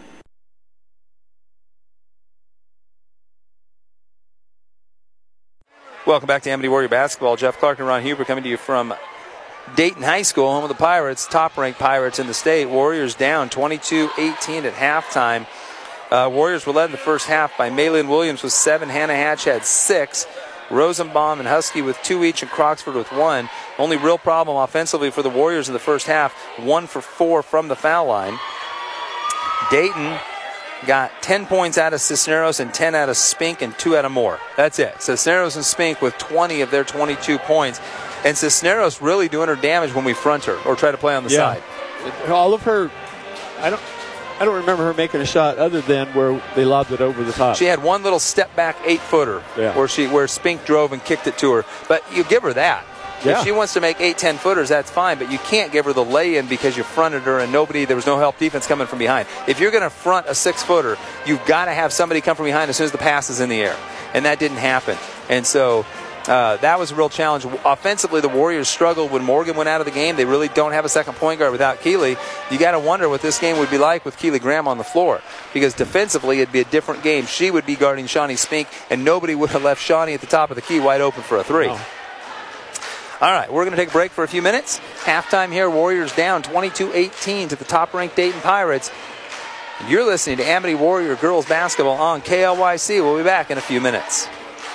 Welcome back to Amity Warrior Basketball. Jeff Clark and Ron Huber coming to you from Dayton High School, home of the Pirates, top-ranked Pirates in the state. Warriors down twenty-two eighteen at halftime. Uh, Warriors were led in the first half by Maylin Williams with seven. Hannah Hatch had six. Rosenbaum and Husky with two each, and Croxford with one. Only real problem offensively for the Warriors in the first half, one for four from the foul line. Dayton got ten points out of Cisneros and ten out of Spink and two out of Moore. That's it. Cisneros and Spink with twenty of their twenty-two points. And Cisneros really doing her damage when we front her or try to play on the yeah. side. All of her, I don't I don't remember her making a shot other than where they lobbed it over the top. She had one little step back eight footer yeah. where she where Spink drove and kicked it to her. But you give her that. Yeah. If she wants to make eight, ten footers, that's fine, but you can't give her the lay-in because you fronted her and nobody, there was no help defense coming from behind. If you're going to front a six-footer, you've got to have somebody come from behind as soon as the pass is in the air. And that didn't happen. And so Uh, that was a real challenge. Offensively, the Warriors struggled when Morgan went out of the game. They really don't have a second point guard without Keeley. You got to wonder what this game would be like with Keeley Graham on the floor, because defensively it'd be a different game. She would be guarding Shawnee Spink, and nobody would have left Shawnee at the top of the key wide open for a three. No. All right, we're going to take a break for a few minutes. Halftime here, Warriors down twenty-two eighteen to the top-ranked Dayton Pirates. You're listening to Amity Warrior Girls Basketball on K L Y C. We'll be back in a few minutes.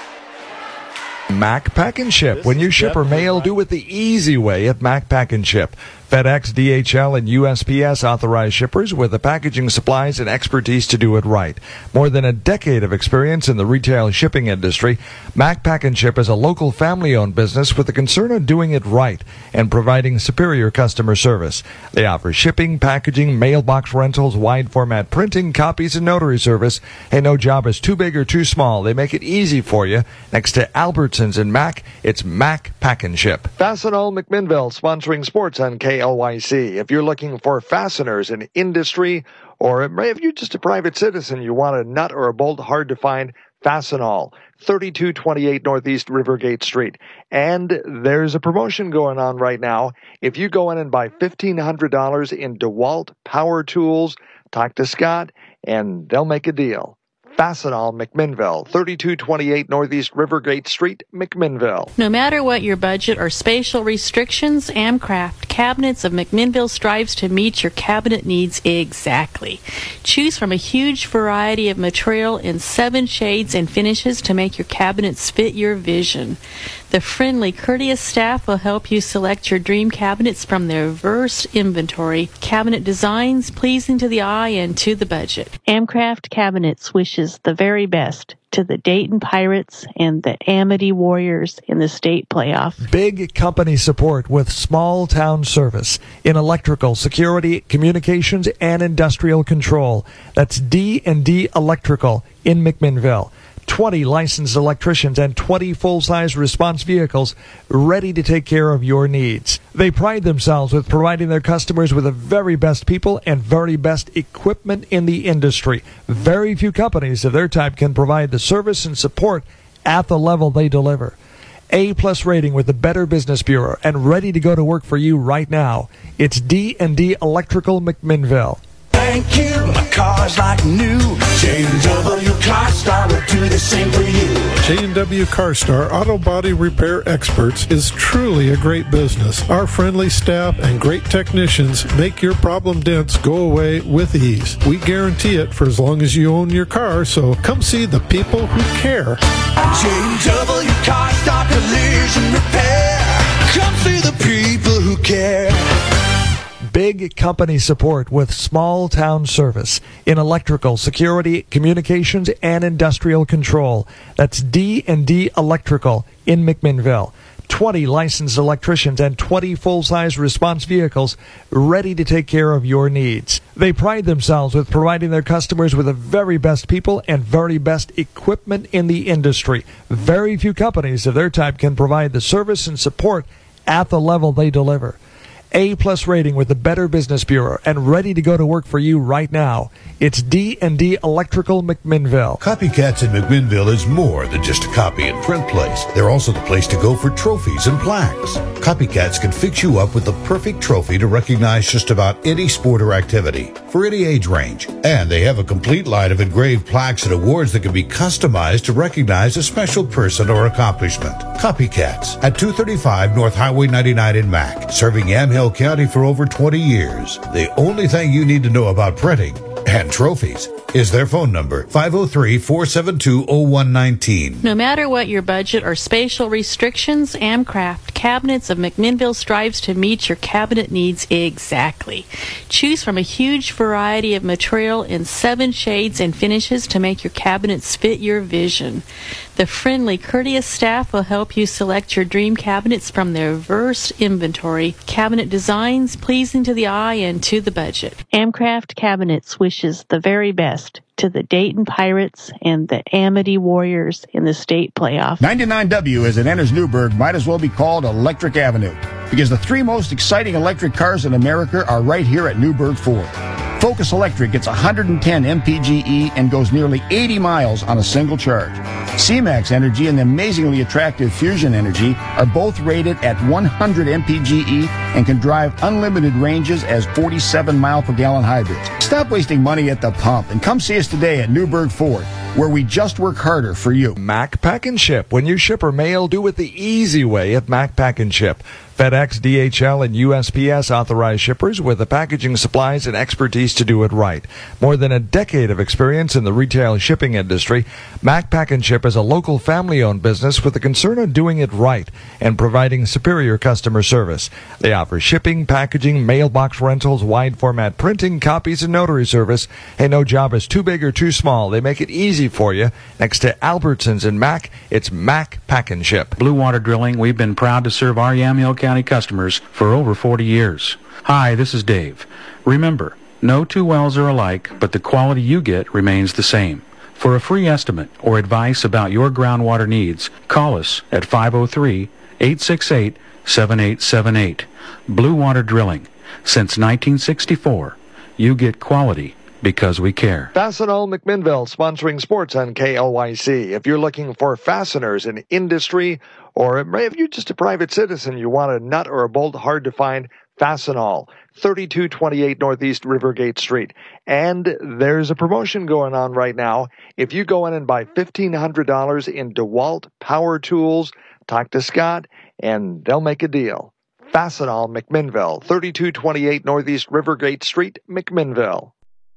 Mac Pack and Ship. When you ship or mail, do it the easy way at Mac Pack and Ship. FedEx, D H L, and U S P S authorized shippers with the packaging supplies and expertise to do it right. More than a decade of experience in the retail shipping industry, Mac Pack and Ship is a local family-owned business with the concern of doing it right and providing superior customer service. They offer shipping, packaging, mailbox rentals, wide-format printing, copies, and notary service. Hey, no job is too big or too small. They make it easy for you. Next to Albertsons and Mac, it's Mac Pack and Ship. Fastenal McMinnville sponsoring sports on K L Y C. If you're looking for fasteners in industry, or if you're just a private citizen, you want a nut or a bolt hard to find, Fastenal, thirty-two twenty-eight Northeast Rivergate Street. And there's a promotion going on right now. If you go in and buy fifteen hundred dollars in DeWalt power tools, talk to Scott, and they'll make a deal. Fastenal, McMinnville, thirty-two twenty-eight Northeast Rivergate Street, McMinnville. No matter what your budget or spatial restrictions, Amcraft Cabinets of McMinnville strives to meet your cabinet needs exactly. Choose from a huge variety of material in seven shades and finishes to make your cabinets fit your vision. The friendly, courteous staff will help you select your dream cabinets from their diverse inventory. Cabinet designs pleasing to the eye and to the budget. Amcraft Cabinets wishes the very best to the Dayton Pirates and the Amity Warriors in the state playoff. Big company support with small town service in electrical, security, communications, and industrial control. That's D and D Electrical in McMinnville. twenty licensed electricians and twenty full-size response vehicles ready to take care of your needs. They pride themselves with providing their customers with the very best people and very best equipment in the industry. Very few companies of their type can provide the service and support at the level they deliver. A-plus rating with the Better Business Bureau and ready to go to work for you right now. It's D and D Electrical McMinnville. Thank you, my car's like new. J and W Car Star will do the same for you. J and W Car Star Auto Body Repair Experts is truly a great business. Our friendly staff and great technicians make your problem dents go away with ease. We guarantee it for as long as you own your car, so come see the people who care. J and W Car Star Collision Repair. Come see the people who care. Big company support with small town service in electrical, security, communications, and industrial control. That's D and D Electrical in McMinnville. twenty licensed electricians and twenty full-size response vehicles ready to take care of your needs. They pride themselves with providing their customers with the very best people and very best equipment in the industry. Very few companies of their type can provide the service and support at the level they deliver. A-plus rating with the Better Business Bureau and ready to go to work for you right now. It's D and D Electrical McMinnville. Copycats in McMinnville is more than just a copy and print place. They're also the place to go for trophies and plaques. Copycats can fix you up with the perfect trophy to recognize just about any sport or activity for any age range. And they have a complete line of engraved plaques and awards that can be customized to recognize a special person or accomplishment. Copycats at two thirty-five North Highway ninety-nine in Mac, serving Yamhill County for over twenty years. The only thing you need to know about printing and trophies is their phone number, five oh three, four seven two, oh one one nine. No matter what your budget or spatial restrictions, Amcraft Cabinets of McMinnville strives to meet your cabinet needs exactly. Choose from a huge variety of material in seven shades and finishes to make your cabinets fit your vision. The friendly, courteous staff will help you select your dream cabinets from their diverse inventory. Cabinet designs pleasing to the eye and to the budget. Amcraft Cabinets wishes the very best to the Dayton Pirates and the Amity Warriors in the state playoff. ninety-nine W, as it enters Newburgh, might as well be called Electric Avenue, because the three most exciting electric cars in America are right here at Newburgh Ford. Focus Electric gets one hundred ten M P G E and goes nearly eighty miles on a single charge. C-Max Energy and the amazingly attractive Fusion Energy are both rated at one hundred M P G E and can drive unlimited ranges as forty-seven mile per gallon hybrids. Stop wasting money at the pump and come see us today at Newburgh Ford, where we just work harder for you. Mac Pack and Ship. When you ship or mail, do it the easy way at Mac Pack and Ship. FedEx, D H L, and U S P S authorized shippers with the packaging supplies and expertise to do it right. More than a decade of experience in the retail shipping industry, Mac Pack and Ship is a local family-owned business with a concern of doing it right and providing superior customer service. They offer shipping, packaging, mailbox rentals, wide-format printing, copies, and notary service. Hey, no job is too big or too small. They make it easy for you. Next to Albertsons and Mac, it's Mac Pack and Ship. Blue Water Drilling, we've been proud to serve our Yamhill County customers for over forty years. Hi, this is Dave. Remember, no two wells are alike, but the quality you get remains the same. For a free estimate or advice about your groundwater needs, call us at five oh three, eight six eight, seven eight seven eight. Blue Water Drilling. Since nineteen sixty-four, you get quality because we care. Fastenal McMinnville sponsoring sports on K L Y C. If you're looking for fasteners in industry, or if you're just a private citizen, you want a nut or a bolt hard to find, Fastenal, thirty-two twenty-eight Northeast Rivergate Street. And there's a promotion going on right now. If you go in and buy fifteen hundred dollars in DeWalt power tools, talk to Scott, and they'll make a deal. Fastenal McMinnville, thirty-two twenty-eight Northeast Rivergate Street, McMinnville.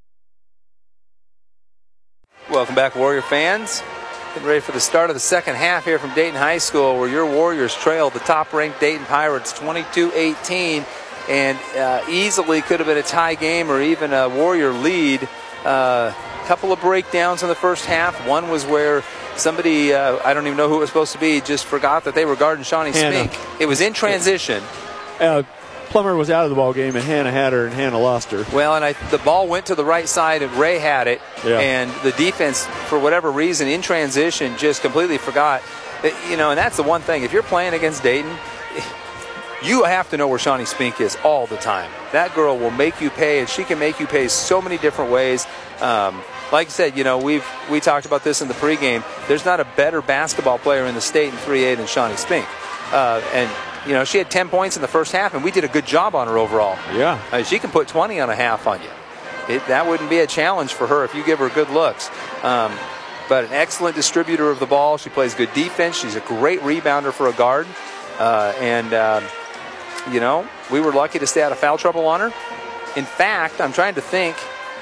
Welcome back, Warrior fans. Getting ready for the start of the second half here from Dayton High School, where your Warriors trail the top-ranked Dayton Pirates twenty-two eighteen, and uh, easily could have been a tie game or even a Warrior lead. A uh, couple of breakdowns in the first half. One was where somebody, uh, I don't even know who it was supposed to be, just forgot that they were guarding Shawnee Hannah. Spink. It was in transition. Uh, Plummer was out of the ball game, and Hannah had her, and Hannah lost her. Well, and I, the ball went to the right side, and Ray had it, yeah. and the defense, for whatever reason, in transition, just completely forgot. That, you know, and that's the one thing. If you're playing against Dayton, you have to know where Shawnee Spink is all the time. That girl will make you pay, and she can make you pay so many different ways. Um, like I said, you know, we've we talked about this in the pregame. There's not a better basketball player in the state in three A than Shawnee Spink, uh, and. You know, she had ten points in the first half, and we did a good job on her overall. Yeah. Uh, she can put twenty on a half on you. It, that wouldn't be a challenge for her if you give her good looks. Um, but an excellent distributor of the ball. She plays good defense. She's a great rebounder for a guard. Uh, and, uh, you know, we were lucky to stay out of foul trouble on her. In fact, I'm trying to think,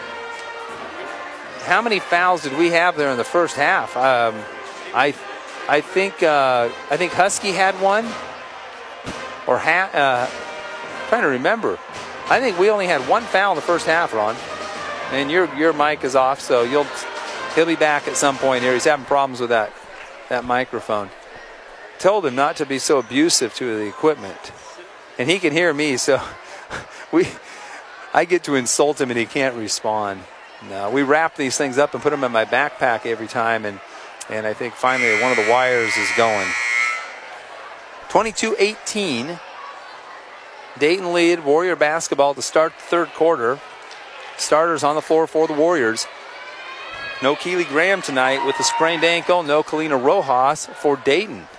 how many fouls did we have there in the first half? Um, I I think uh, I think Husky had one. Or ha- uh, trying to remember. I think we only had one foul in the first half, Ron. And your your mic is off, so you'll he'll be back at some point here. He's having problems with that that microphone. Told him not to be so abusive to the equipment, and he can hear me. So we, I get to insult him, and he can't respond. No, we wrap these things up and put them in my backpack every time, and and I think finally one of the wires is going. twenty-two eighteen, Dayton lead, Warrior basketball to start the third quarter. Starters on the floor for the Warriors. No Keely Graham tonight with a sprained ankle. No Kalina Rojas for Dayton.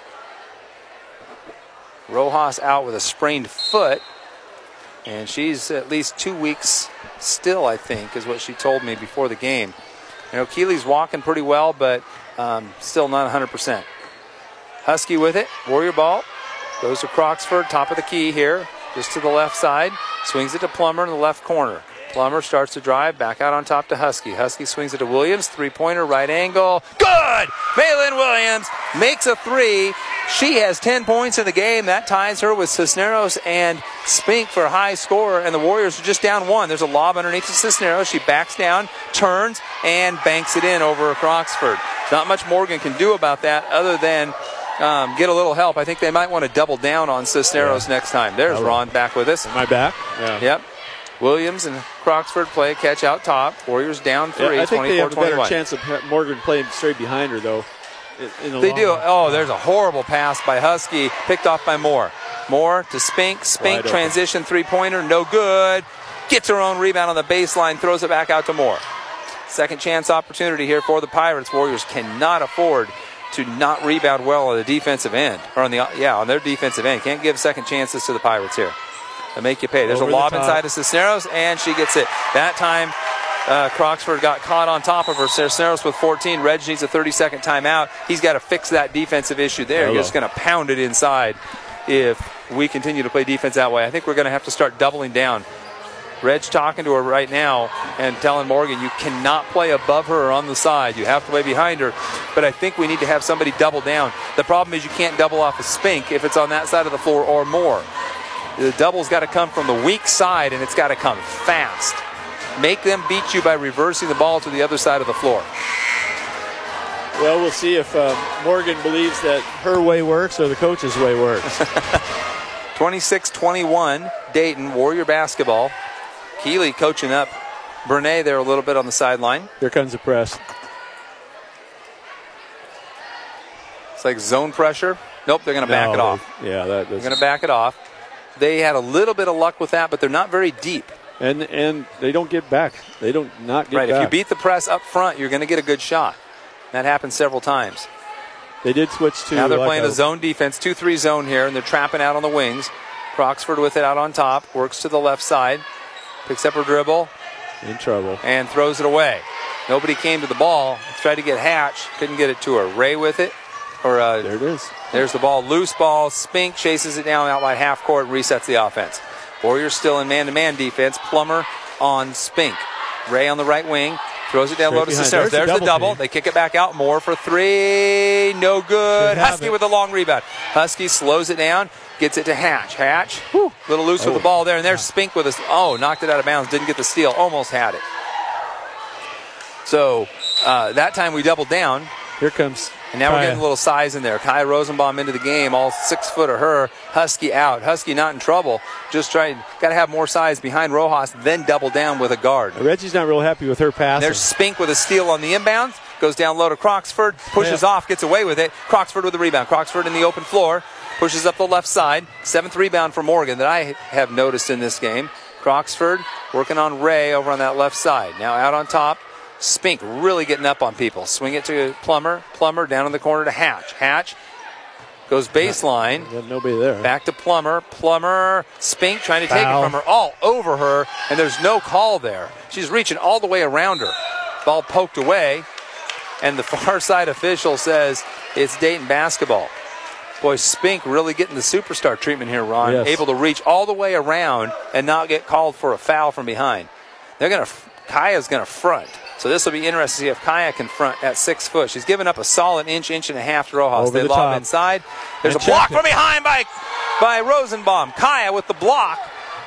Rojas out with a sprained foot. And she's at least two weeks still, I think, is what she told me before the game. You know, Keely's walking pretty well, but um, still not one hundred percent. Husky with it. Warrior ball. Goes to Croxford. Top of the key here. Just to the left side. Swings it to Plummer in the left corner. Plummer starts to drive. Back out on top to Husky. Husky swings it to Williams. Three-pointer. Right angle. Good! Maylin Williams makes a three. She has ten points in the game. That ties her with Cisneros and Spink for a high score. And the Warriors are just down one. There's a lob underneath to Cisneros. She backs down, turns, and banks it in over Croxford. Not much Morgan can do about that other than Um, get a little help. I think they might want to double down on Cisneros yeah. next time. There's Ron back with us. Am I back? Yeah. Yep. Williams and Croxford play catch out top. Warriors down three, yeah, I think they have a better twenty-one. chance of Morgan playing straight behind her, though. In the they long do. run. Oh, there's a horrible pass by Husky, picked off by Moore. Moore to Spink. Spink transition three-pointer, no good. gets her own rebound on the baseline, throws it back out to Moore. Second chance opportunity here for the Pirates. Warriors cannot afford to not rebound well on the defensive end, or on the yeah on their defensive end. Can't give second chances to the Pirates here. They make you pay. There's Over a lob the inside of Cisneros, and she gets it. That time, uh, Croxford got caught on top of her. Cisneros with fourteen. Reg needs a thirty-second timeout. He's got to fix that defensive issue there. Hello. He's just going to pound it inside if we continue to play defense that way. I think we're going to have to start doubling down. Reg talking to her right now and telling Morgan, you cannot play above her or on the side. You have to play behind her. But I think we need to have somebody double down. The problem is you can't double off a Spink if it's on that side of the floor or more. The double's got to come from the weak side, and it's got to come fast. Make them beat you by reversing the ball to the other side of the floor. Well, we'll see if uh, Morgan believes that her way works or the coach's way works. twenty-six twenty-one, Dayton, Warrior basketball. Keeley coaching up Bernay there a little bit on the sideline. Here comes the press. It's like zone pressure. Nope, they're going to back No, it off. they- Yeah, that, They're going to back it off. They had a little bit of luck with that, but they're not very deep. and and they don't get back. They don't not get Right, back. if you beat the press up front, you're going to get a good shot. That happened several times. They did switch to. Now they're like playing a, a zone defense, two three zone here, and they're trapping out on the wings. Croxford with it out on top, works to the left side, picks up her dribble, in trouble. and throws it away. Nobody came to the ball. Tried to get Hatch, couldn't get it to her. Ray with it, or uh, There it is. there's the ball, loose ball. Spink chases it down out by half court, resets the offense. Warriors still in man-to-man defense. Plummer on Spink. Ray on the right wing. Throws it down Straight low to behind. Cisneros. There's There's the the double double. team. They kick it back out. More for three. No good. Should have Husky it. with a long rebound. Husky slows it down. Gets it to Hatch. Hatch, whew, little loose with Oh. the ball there. And there's Spink with us. Oh, knocked it out of bounds. Didn't get the steal. Almost had it. So uh, that time we doubled down. Here comes. And now we're Kaya. getting a little size in there. Kaya Rosenbaum into the game, all six foot of her. Husky out. Husky not in trouble. Just trying, got to have more size behind Rojas, then double down with a guard. Reggie's not real happy with her pass. There's Spink with a steal on the inbound. Goes down low to Croxford. Pushes Yeah. off, gets away with it. Croxford with the rebound. Croxford in the open floor. Pushes up the left side. Seventh rebound for Morgan that I have noticed in this game. Croxford working on Ray over on that left side. Now out on top. Spink really getting up on people. Swing it to Plummer. Plummer down in the corner to Hatch. Hatch goes baseline. Got nobody there. Back to Plummer. Plummer. Spink trying to take Foul. it from her. All over her. And there's no call there. She's reaching all the way around her. Ball poked away. And the far side official says it's Dayton basketball. Boy, Spink really getting the superstar treatment here, Ron. Yes. Able to reach all the way around and not get called for a foul from behind. They're going to, Kaya's going to front. So this will be interesting to see if Kaya can front at six foot. She's given up a solid inch, inch and a half to Rojas. Over They the lob top. inside. There's And a block checked it. from behind by, by Rosenbaum. Kaya with the block.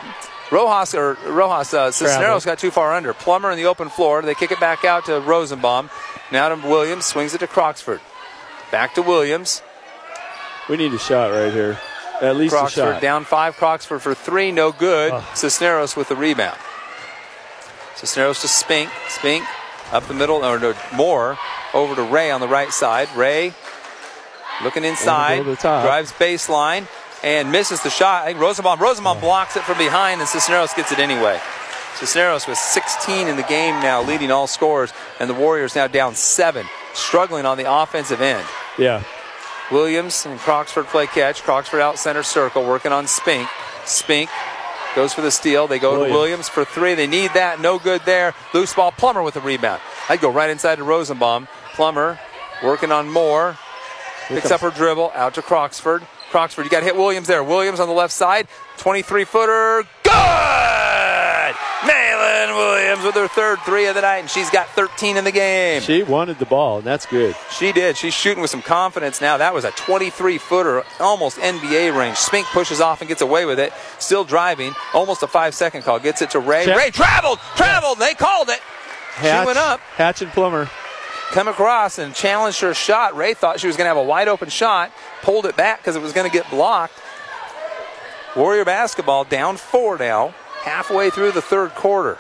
Rojas or Rojas uh, Cisneros got too far under. Plummer in the open floor. They kick it back out to Rosenbaum. Now to Williams. Swings it to Croxford. Back to Williams. We need a shot right here. At least a Croxford shot. down five. Croxford for three. No good. Ugh. Cisneros with the rebound. Cisneros to Spink. Spink up the middle. Or no, more over to Ray on the right side. Ray looking inside. Over the top. Drives baseline and misses the shot. I think Rosenbaum. Rosenbaum blocks it from behind, and Cisneros gets it anyway. Cisneros with sixteen in the game now, leading all scorers, and the Warriors now down seven, struggling on the offensive end. Yeah. Williams and Croxford play catch. Croxford out center circle, working on Spink. Spink goes for the steal. They go Williams. to Williams for three. They need that. No good there. Loose ball. Plummer with the rebound. I'd go right inside to Rosenbaum. Plummer working on Moore. Picks comes- up her dribble. Out to Croxford. Croxford, you got to hit Williams there. Williams on the left side. twenty-three footer. Good! Malin Williams with her third three of the night, and she's got thirteen in the game. She wanted the ball, and that's good. She did. She's shooting with some confidence now. That was a twenty-three footer, almost N B A range. Spink pushes off and gets away with it. Still driving. Almost a five-second call. Gets it to Ray. Check. Ray traveled! Traveled! They called it. Hatch, She went up, Hatch and Plummer. come across, and challenged her shot. Ray thought she was going to have a wide-open shot. Pulled it back because it was going to get blocked. Warrior basketball down four now. Halfway through the third quarter.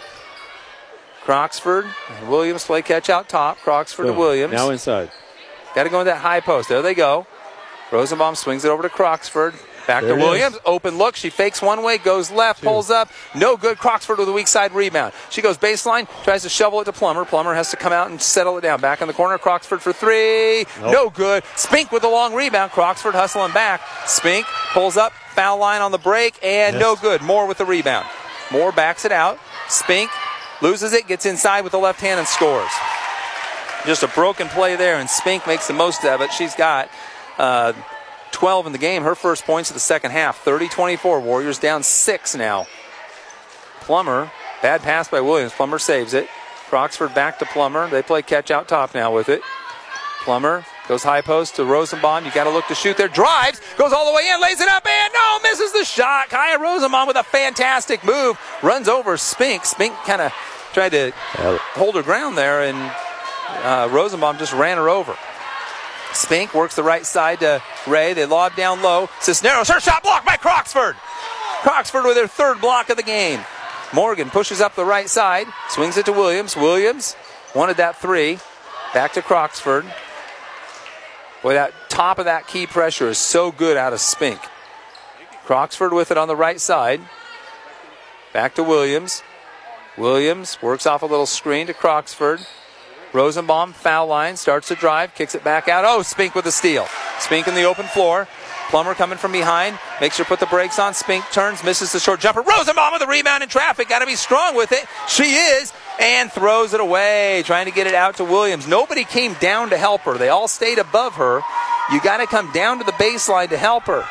Croxford and Williams play catch out top. Croxford to Boom. Williams. Now inside. Got to go in that high post. There they go. Rosenbaum swings it over to Croxford. Back There to it Williams. is. Open look. She fakes one way, goes left, Two. pulls up. No good. Croxford with a weak side rebound. She goes baseline, tries to shovel it to Plummer. Plummer has to come out and settle it down. Back in the corner. Croxford for three. Nope. No good. Spink with a long rebound. Croxford hustling back. Spink pulls up. Foul line on the break. And Yes. no good. Moore with the rebound. Moore backs it out. Spink loses it. Gets inside with the left hand and scores. Just a broken play there, and Spink makes the most of it. She's got uh, twelve in the game. Her first points of the second half. thirty twenty-four. Warriors down six now. Plummer, bad pass by Williams. Plummer saves it. Croxford back to Plummer. They play catch out top now with it. Plummer goes high post to Rosenbaum. You got to look to shoot there. Drives, goes all the way in, lays it up, and no, misses the shot. Kaya Rosenbaum with a fantastic move. Runs over Spink. Spink kind of tried to hold her ground there, and uh, Rosenbaum just ran her over. Spink works the right side to Ray. They lob down low. Cisneros, her shot blocked by Croxford. Croxford with her third block of the game. Morgan pushes up the right side, swings it to Williams. Williams wanted that three. Back to Croxford. Boy, that top of that key pressure is so good out of Spink. Croxford with it on the right side. Back to Williams. Williams works off a little screen to Croxford. Rosenbaum, foul line, starts to drive, kicks it back out. Oh, Spink with a steal. Spink in the open floor. Plummer coming from behind, makes her put the brakes on. Spink turns, misses the short jumper. Rosenbaum with a rebound in traffic. Got to be strong with it. She is, and throws it away, trying to get it out to Williams. Nobody came down to help her. They all stayed above her. You got to come down to the baseline to help her.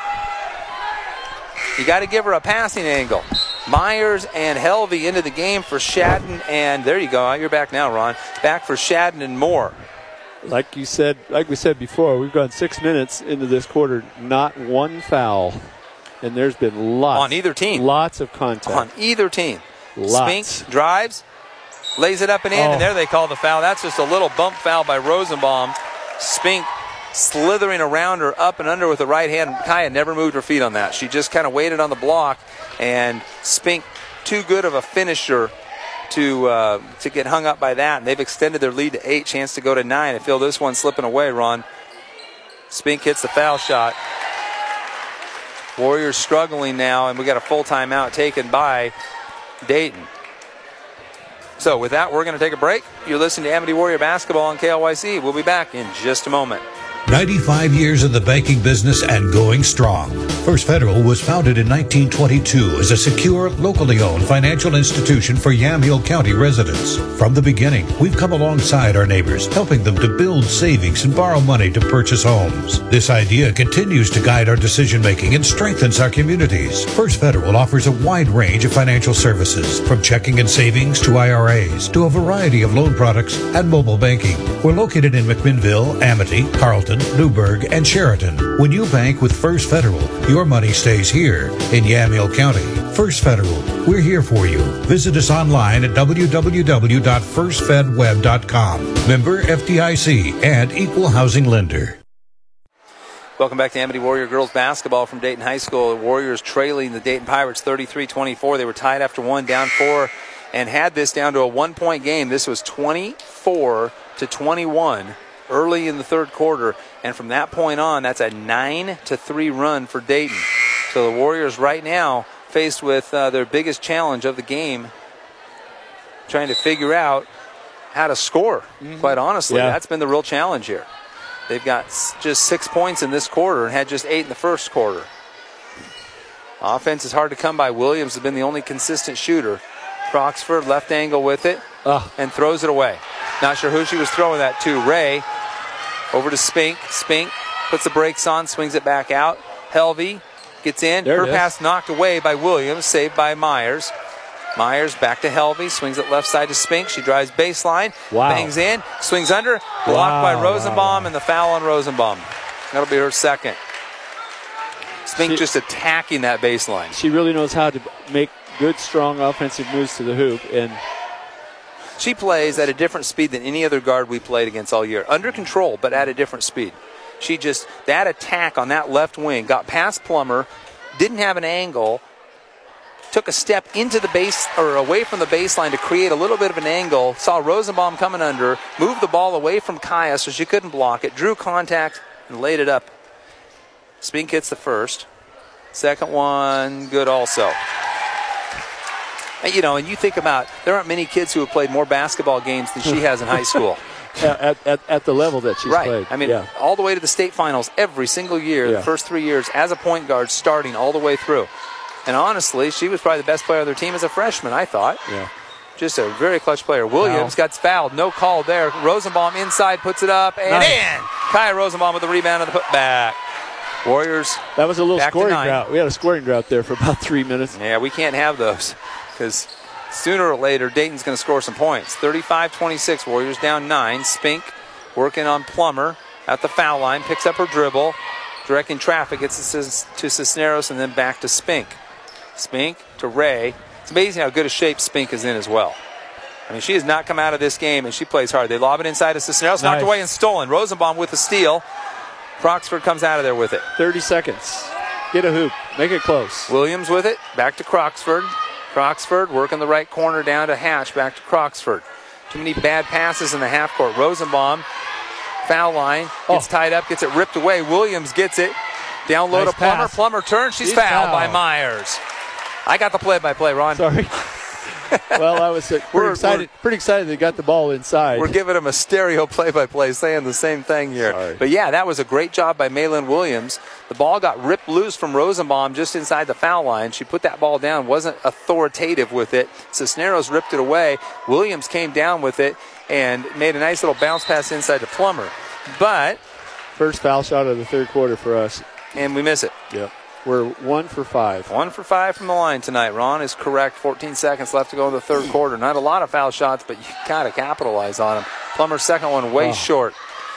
You got to give her a passing angle. Myers and Helvey into the game for Shadden, and there you go. You're back now, Ron. Back for Shadden and Moore. Like you said, like we said before, we've gone six minutes into this quarter, not one foul, and there's been lots on either team, lots of contact on either team. Lots. Spink drives, lays it up and in, oh. and there they call the foul. That's just a little bump foul by Rosenbaum. Spink slithering around her up and under with the right hand. Kaya never moved her feet on that. She just kind of waited on the block, and Spink, too good of a finisher to uh, to get hung up by that, and they've extended their lead to eight, chance to go to nine. I feel this one slipping away, Ron. Spink hits the foul shot. Warriors struggling now, and we got a full timeout taken by Dayton. So with that, we're going to take a break. You're listening to Amity Warrior Basketball on K L Y C. We'll be back in just a moment. ninety-five years in the banking business and going strong. First Federal was founded in nineteen twenty-two as a secure, locally owned financial institution for Yamhill County residents. From the beginning, we've come alongside our neighbors, helping them to build savings and borrow money to purchase homes. This idea continues to guide our decision-making and strengthens our communities. First Federal offers a wide range of financial services, from checking and savings to I R As, to a variety of loan products and mobile banking. We're located in McMinnville, Amity, Carlton, Newburgh, and Sheraton. When you bank with First Federal, your money stays here in Yamhill County. First Federal, we're here for you. Visit us online at w w w dot first fed web dot com. Member F D I C and Equal Housing Lender. Welcome back to Amity Warrior Girls Basketball from Dayton High School. The Warriors trailing the Dayton Pirates thirty-three twenty-four. They were tied after one, down four, and had this down to a one-point game. This was twenty-four to twenty-one. Early in the third quarter, and from that point on, that's a nine to three run for Dayton. So the Warriors right now faced with uh, their biggest challenge of the game, trying to figure out how to score. Mm-hmm. Quite honestly, yeah. That's been the real challenge here. They've got just six points in this quarter and had just eight in the first quarter. Offense is hard to come by. Williams has been the only consistent shooter. Croxford left angle with it oh. and throws it away. Not sure who she was throwing that to. Ray over to Spink. Spink puts the brakes on, swings it back out. Helvey gets in. There Her pass knocked away by Williams, saved by Myers. Myers back to Helvey, swings it left side to Spink. She drives baseline, wow. bangs in, swings under, blocked wow, by Rosenbaum, wow, wow. and the foul on Rosenbaum. That'll be her second. Spink she, just attacking that baseline. She really knows how to make good, strong offensive moves to the hoop, and she plays at a different speed than any other guard we played against all year. Under control, but at a different speed. She just, that attack on that left wing, got past Plummer, didn't have an angle, took a step into the base, or away from the baseline to create a little bit of an angle, saw Rosenbaum coming under, moved the ball away from Kaya so she couldn't block it, drew contact, and laid it up. Spink hits the first. Second one, good also. And, you know, and you think about, there aren't many kids who have played more basketball games than she has in high school. at, at, at the level that she's right. played. I mean, yeah. all the way to the state finals every single year, Yeah. the first three years as a point guard, starting all the way through. And honestly, she was probably the best player of their team as a freshman, I thought. Yeah. Just a very clutch player. Williams Foul. got fouled. No call there. Rosenbaum inside, puts it up, and Nice. in. Kaya Rosenbaum with the rebound and the putback. Warriors. That was a little back to scoring nine. drought. We had a scoring drought there for about three minutes. Yeah, we can't have those because sooner or later, Dayton's going to score some points. thirty-five twenty-six, Warriors down nine. Spink working on Plummer at the foul line, picks up her dribble, directing traffic, gets it to Cisneros, and then back to Spink. Spink to Ray. It's amazing how good a shape Spink is in as well. I mean, she has not come out of this game, and she plays hard. They lob it inside to Cisneros, knocked Nice. away and stolen. Rosenbaum with the steal. Croxford comes out of there with it. thirty seconds. Get a hoop. Make it close. Williams with it. Back to Croxford. Croxford working the right corner down to Hatch. Back to Croxford. Too many bad passes in the half court. Rosenbaum, foul line. Gets Oh. tied up. Gets it ripped away. Williams gets it. Down low Nice to Plummer. pass. Plummer turns. She's, She's fouled, fouled. by Myers. I got the play-by-play, Ron. Sorry. Well, I was uh, pretty We're- excited. Pretty excited they got the ball inside. We're giving them a stereo play-by-play saying the same thing here. Sorry. But, yeah, that was a great job by Maylin Williams. The ball got ripped loose from Rosenbaum just inside the foul line. She put that ball down, wasn't authoritative with it. Cisneros ripped it away. Williams came down with it and made a nice little bounce pass inside to Plummer. But, First foul shot of the third quarter for us. and we miss it. Yep. We're one for five. One for five from the line tonight. Ron is correct. fourteen seconds left to go in the third quarter. Not a lot of foul shots, but you got to capitalize on them. Plummer's second one way Oh. short.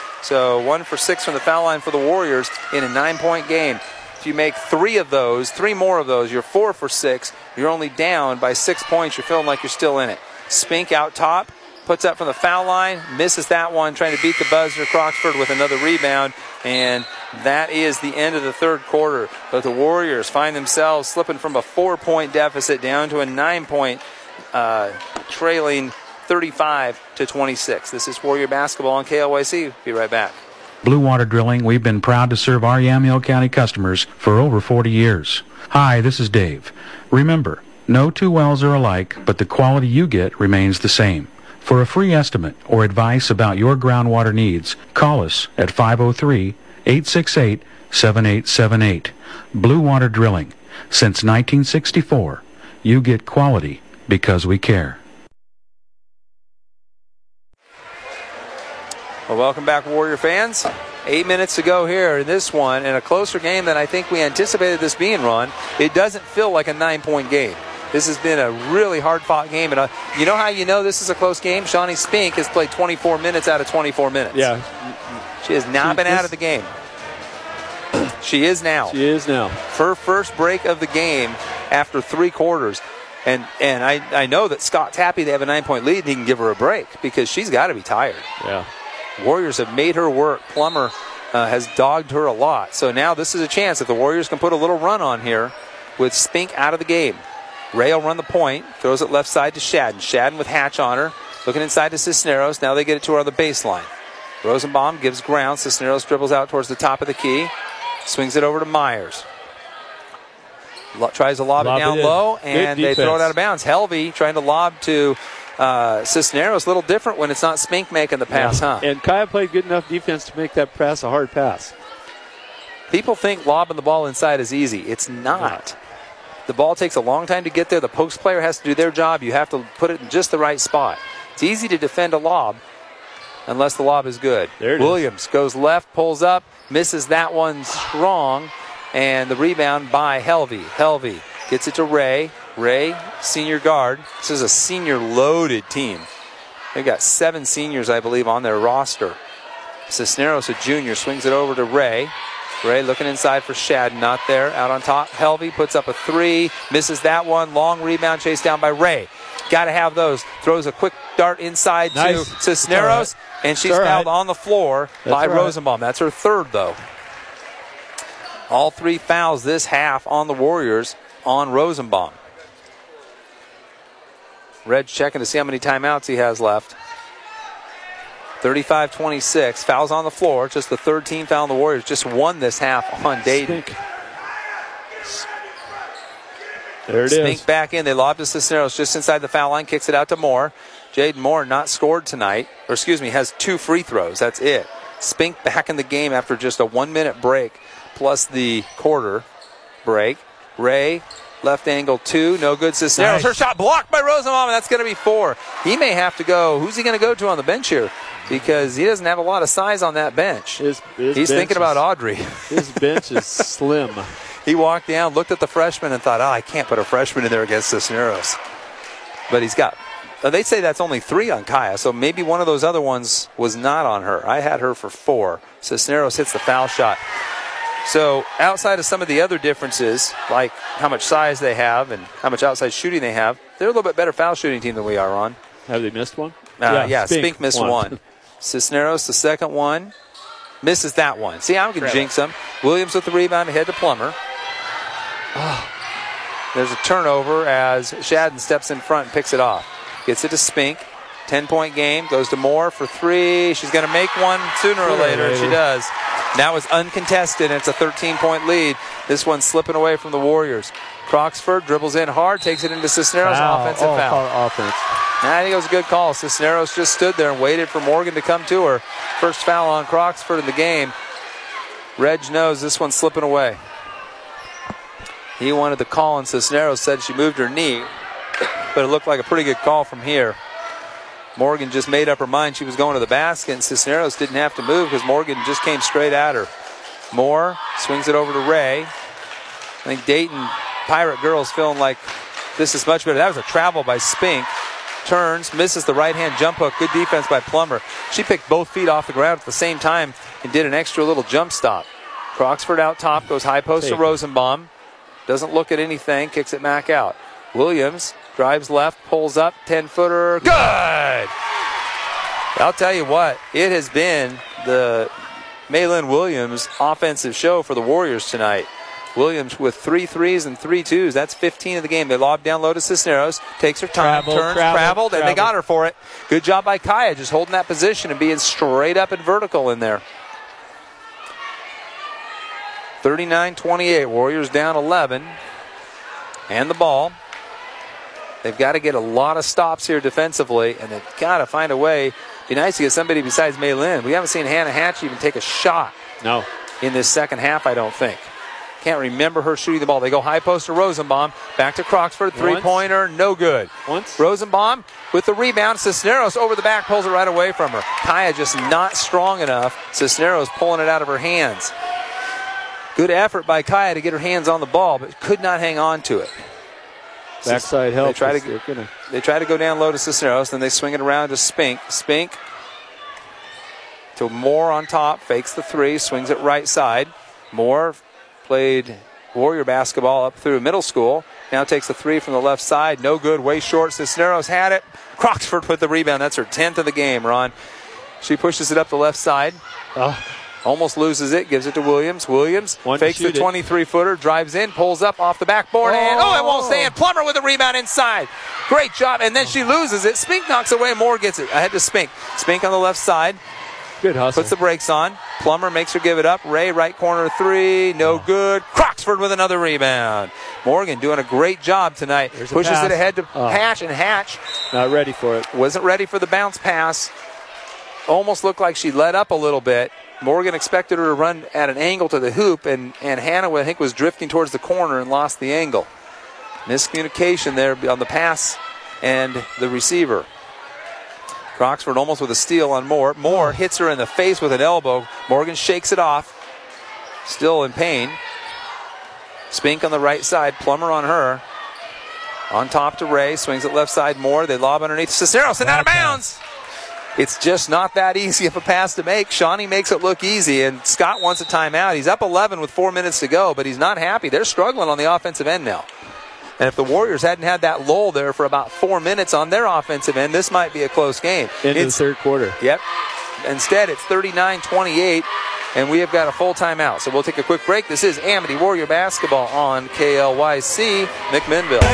So one for six from the foul line for the Warriors in a nine-point game. If you make three of those, three more of those, you're four for six. You're only down by six points. You're feeling like you're still in it. Spink out top, puts up from the foul line, misses that one, trying to beat the buzzer. Croxford with another rebound, and that is the end of the third quarter. But the Warriors find themselves slipping from a four-point deficit down to a nine-point uh, trailing thirty-five to twenty-six. This is Warrior basketball on K L Y C. Be right back. Blue Water Drilling, we've been proud to serve our Yamhill County customers for over forty years. Hi, this is Dave. Remember, no two wells are alike, but the quality you get remains the same. For a free estimate or advice about your groundwater needs, call us at five oh three, eight six eight, seven eight seven eight. Blue Water Drilling. Since nineteen sixty-four, you get quality because we care. Well, welcome back, Warrior fans. Eight minutes to go here in this one, in a closer game than I think we anticipated this being, Ron. It doesn't feel like a nine-point game. This has been a really hard-fought game. And uh, you know how you know this is a close game? Shawnee Spink has played twenty-four minutes out of twenty-four minutes. Yeah. She has not She- been this- out of the game. She is now. She is now. Her first break of the game after three quarters. And and I, I know that Scott's happy they have a nine-point lead and he can give her a break because she's got to be tired. Yeah. Warriors have made her work. Plummer uh, has dogged her a lot. So now this is a chance if the Warriors can put a little run on here with Spink out of the game. Ray will run the point, throws it left side to Shadden. Shadden with Hatch on her, looking inside to Cisneros. Now they get it to her on the baseline. Rosenbaum gives ground. Cisneros dribbles out towards the top of the key, swings it over to Myers. Lo- tries to lob, Lob it down it in. low, Good and they throw it defense. out of bounds. Helvey trying to lob to uh, Cisneros. A little different when it's not Spink making the pass, huh? And Kaya played good enough defense to make that pass a hard pass. People think lobbing the ball inside is easy. It's not. The ball takes a long time to get there. The post player has to do their job. You have to put it in just the right spot. It's easy to defend a lob unless the lob is good. There it Williams goes left, pulls up, misses that one strong, and the rebound by Helvey. Helvey gets it to Ray. Ray, senior guard. This is a senior-loaded team. They've got seven seniors, I believe, on their roster. Cisneros, a junior, swings it over to Ray. Ray looking inside for Shadden, not there. Out on top, Helvey puts up a three, misses that one. Long rebound chased down by Ray. Got to have those. Throws a quick dart inside Nice. to Cisneros, right. and she's It's all fouled right. on the floor That's by all right. Rosenbaum. That's her third, though. All three fouls this half on the Warriors on Rosenbaum. Red's checking to see how many timeouts he has left. thirty-five twenty-six. Fouls on the floor. Just the third team foul on the Warriors. Just won this half on Dayton. Spink. There it Spink is. back in. They lob to Cisneros just inside the foul line. Kicks it out to Moore. Jaden Moore not scored tonight. Or excuse me, has two free throws. That's it. Spink back in the game after just a one-minute break plus the quarter break. Ray, left angle two. No good. Cisneros. Nice. Her shot blocked by Rosenbaum, and that's going to be four. He may have to go. Who's he going to go to on the bench here? Because he doesn't have a lot of size on that bench. His, his He's bench thinking about is, Audrey. His bench is slim. He walked down, looked at the freshman, and thought, oh, I can't put a freshman in there against Cisneros. But he's got, uh, they say that's only three on Kaya, so maybe one of those other ones was not on her. I had her for four. Cisneros hits the foul shot. So outside of some of the other differences, like how much size they have and how much outside shooting they have, they're a little bit better foul shooting team than we are, Ron. Have they missed one? Uh, yeah, yeah Spink, Spink missed one. one. Cisneros, the second one, misses that one. See, I'm going to jinx him. Williams with the rebound ahead to Plummer. Oh. There's a turnover as Shadden steps in front and picks it off. Gets it to Spink. ten-point game. Goes to Moore for three. She's going to make one sooner or later, and she does. Now it's uncontested, and it's a thirteen-point lead. This one's slipping away from the Warriors. Croxford dribbles in hard, takes it into Cisneros. Foul. Offensive oh, foul. Offense. I think it was a good call. Cisneros just stood there and waited for Morgan to come to her. First foul on Croxford in the game. Reg knows this one's slipping away. He wanted the call, and Cisneros said she moved her knee, but it looked like a pretty good call from here. Morgan just made up her mind she was going to the basket, and Cisneros didn't have to move because Morgan just came straight at her. Moore swings it over to Ray. I think Dayton Pirate girls feeling like this is much better. That was a travel by Spink. Turns, misses the right-hand jump hook. Good defense by Plummer. She picked both feet off the ground at the same time and did an extra little jump stop. Croxford out top, goes high post to Rosenbaum. Doesn't look at anything, kicks it back out. Williams drives left, pulls up, ten-footer. Good! I'll tell you what, it has been the Maylin Williams offensive show for the Warriors tonight. Williams with three threes and three twos. That's fifteen of the game. They lob down low to Cisneros. Takes her time, traveled, turns, traveled, traveled, and traveled. they got her for it. Good job by Kaya, just holding that position and being straight up and vertical in there. thirty-nine twenty-eight. Warriors down eleven. And the ball. They've got to get a lot of stops here defensively, and they've got to find a way. Be nice to get somebody besides Maylin. We haven't seen Hannah Hatch even take a shot No. in this second half, I don't think. Can't remember her shooting the ball. They go high post to Rosenbaum. Back to Croxford. Three-pointer, no good. Once. Rosenbaum with the rebound. Cisneros over the back, pulls it right away from her. Kaya just not strong enough. Cisneros pulling it out of her hands. Good effort by Kaya to get her hands on the ball, but could not hang on to it. Backside help. They try to, gonna... they try to go down low to Cisneros, then they swing it around to Spink. Spink to Moore on top, fakes the three, swings it right side. Moore played Warrior basketball up through middle school. Now takes the three from the left side. No good, way short. Cisneros had it. Croxford with the rebound. That's her tenth of the game, Ron. She pushes it up the left side. Oh. Almost loses it, gives it to Williams. Williams One fakes the twenty-three-footer, drives in, pulls up off the backboard, oh. and oh, it won't stand. Plummer with the rebound inside. Great job, and then she loses it. Spink knocks away, Moore gets it. Ahead to Spink. Spink on the left side. Good hustle. Puts the brakes on. Plummer makes her give it up. Ray, right corner three, no oh. good. Croxford with another rebound. Morgan doing a great job tonight. There's Pushes it ahead to oh. Hatch, and Hatch not ready for it. Wasn't ready for the bounce pass. Almost looked like she let up a little bit. Morgan expected her to run at an angle to the hoop, and, and Hannah, I think, was drifting towards the corner and lost the angle. Miscommunication there on the pass and the receiver. Croxford almost with a steal on Moore. Moore hits her in the face with an elbow. Morgan shakes it off. Still in pain. Spink on the right side. Plummer on her. On top to Ray. Swings it left side. Moore. They lob underneath. Cisneros and out of bounds. It's just not that easy of a pass to make. Shawnee makes it look easy, and Scott wants a timeout. He's up eleven with four minutes to go, but he's not happy. They're struggling on the offensive end now. And if the Warriors hadn't had that lull there for about four minutes on their offensive end, this might be a close game. Into it's, the third quarter. Yep. Instead, it's thirty-nine twenty-eight, and we have got a full timeout. So we'll take a quick break. This is Amity Warrior Basketball on K L Y C McMinnville.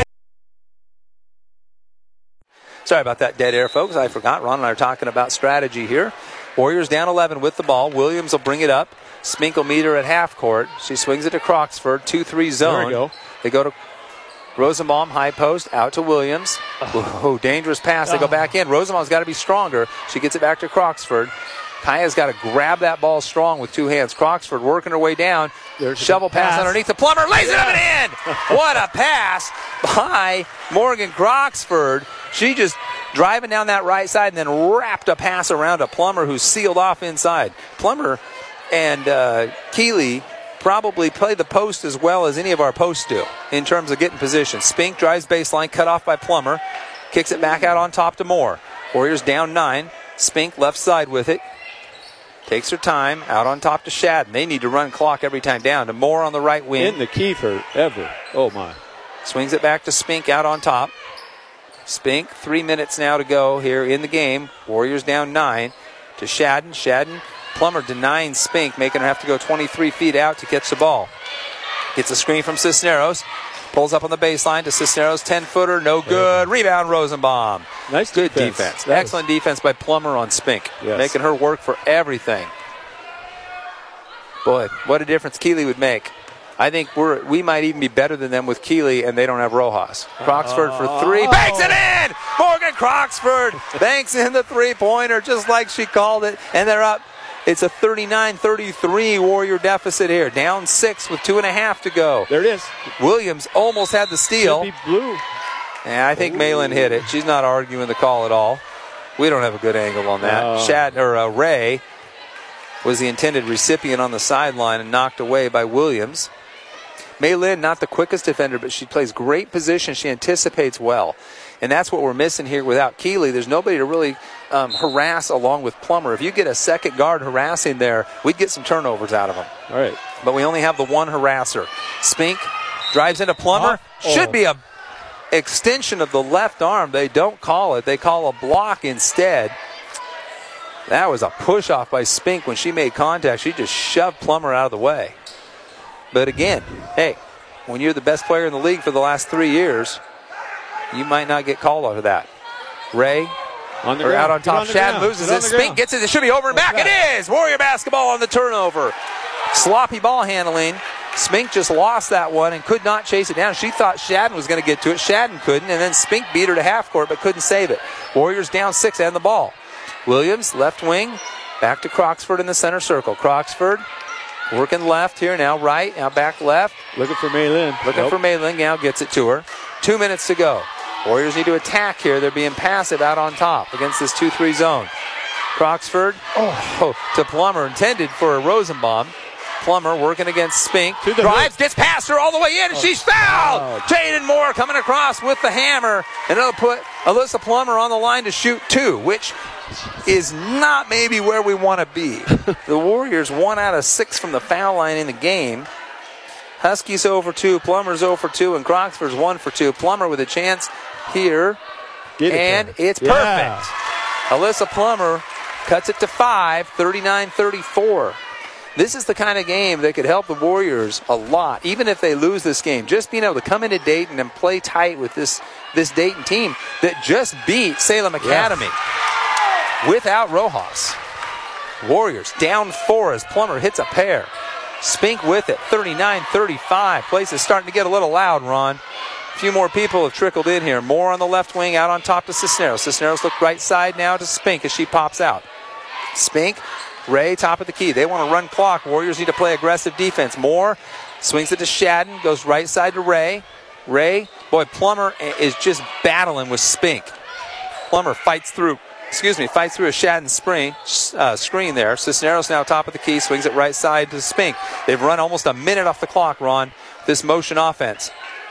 Sorry about that dead air, folks. I forgot. Ron and I are talking about strategy here. Warriors down eleven with the ball. Williams will bring it up. Spink will meet her at half court. She swings it to Croxford. two three zone. There we go. They go to Rosenbaum, high post, out to Williams. Oh, dangerous pass. They go back in. Rosenbaum's got to be stronger. She gets it back to Croxford. Kaya's got to grab that ball strong with two hands. Croxford working her way down. There's Shovel pass. pass underneath the Plummer. Lays it up and in. What a pass by Morgan Croxford. She just driving down that right side and then wrapped a pass around a Plummer who's sealed off inside. Plummer and uh, Keeley probably play the post as well as any of our posts do in terms of getting position. Spink drives baseline, cut off by Plummer. Kicks it back out on top to Moore. Warriors down nine. Spink left side with it. Takes her time, out on top to Shadden. They need to run clock every time down. To Moore on the right wing. In the key for ever. Oh, my. Swings it back to Spink out on top. Spink, three minutes now to go here in the game. Warriors down nine. To Shadden. Shadden, Plummer denying Spink, making her have to go twenty-three feet out to catch the ball. Gets a screen from Cisneros. Pulls up on the baseline to Cisneros, ten-footer, no good. Rebound, Rosenbaum. Nice good defense. defense. That Excellent was... defense by Plummer on Spink, yes. Making her work for everything. Boy, what a difference Keeley would make. I think we're we might even be better than them with Keeley, and they don't have Rojas. Croxford for three, oh. banks it in. Morgan Croxford banks in the three-pointer just like she called it, and they're up. It's a thirty-nine thirty-three Warrior deficit here. Down six with two and a half to go. There it is. Williams almost had the steal. Should be blue. And I think Malin hit it. She's not arguing the call at all. We don't have a good angle on that. No. Shad or uh, Ray was the intended recipient on the sideline and knocked away by Williams. Malin, not the quickest defender, but she plays great position. She anticipates well. And that's what we're missing here without Keeley. There's nobody to really um, harass along with Plummer. If you get a second guard harassing there, we'd get some turnovers out of them. All right. But we only have the one harasser. Spink drives into Plummer. Oh. Should be a extension of the left arm. They don't call it. They call a block instead. That was a push off by Spink when she made contact. She just shoved Plummer out of the way. But again, hey, when you're the best player in the league for the last three years, you might not get called over that. Ray on the or ground. out on top. On Shad loses it. Spink gets it. It should be over and back. It is. Warrior basketball on the turnover. Sloppy ball handling. Spink just lost that one and could not chase it down. She thought Shadden was going to get to it. Shadden couldn't, and then Spink beat her to half court but couldn't save it. Warriors down six and the ball. Williams, left wing, back to Croxford in the center circle. Croxford working left here, now right, now back left. Looking for Malin. Looking nope. for Malin, now gets it to her. Two minutes to go. Warriors need to attack here. They're being passive out on top against this two three zone. Croxford oh, to Plummer, intended for a Rosenbaum. Plummer working against Spink. Drives, gets past her all the way in, and oh, she's fouled. Wow. Jaden Moore coming across with the hammer, and it'll put Alyssa Plummer on the line to shoot two, which is not maybe where we want to be. The Warriors one out of six from the foul line in the game. Huskies zero for two, Plummer's zero for two, and Croxford's one for two. Plummer with a chance here, it and there. it's yeah. perfect. Alyssa Plummer cuts it to five, thirty-nine thirty-four. This is the kind of game that could help the Warriors a lot, even if they lose this game. Just being able to come into Dayton and play tight with this, this Dayton team that just beat Salem Academy yeah. without Rojas. Warriors down four as Plummer hits a pair. Spink with it, thirty-nine thirty-five. Place is starting to get a little loud, Ron. A few more people have trickled in here. More on the left wing, out on top to Cisneros. Cisneros look right side now to Spink as she pops out. Spink, Ray, top of the key. They want to run clock. Warriors need to play aggressive defense. Moore swings it to Shadden, goes right side to Ray. Ray, boy, Plummer is just battling with Spink. Plummer fights through, excuse me, fights through a Shadden spring, uh, screen there. Cisneros now top of the key, swings it right side to Spink. They've run almost a minute off the clock, Ron, this motion offense.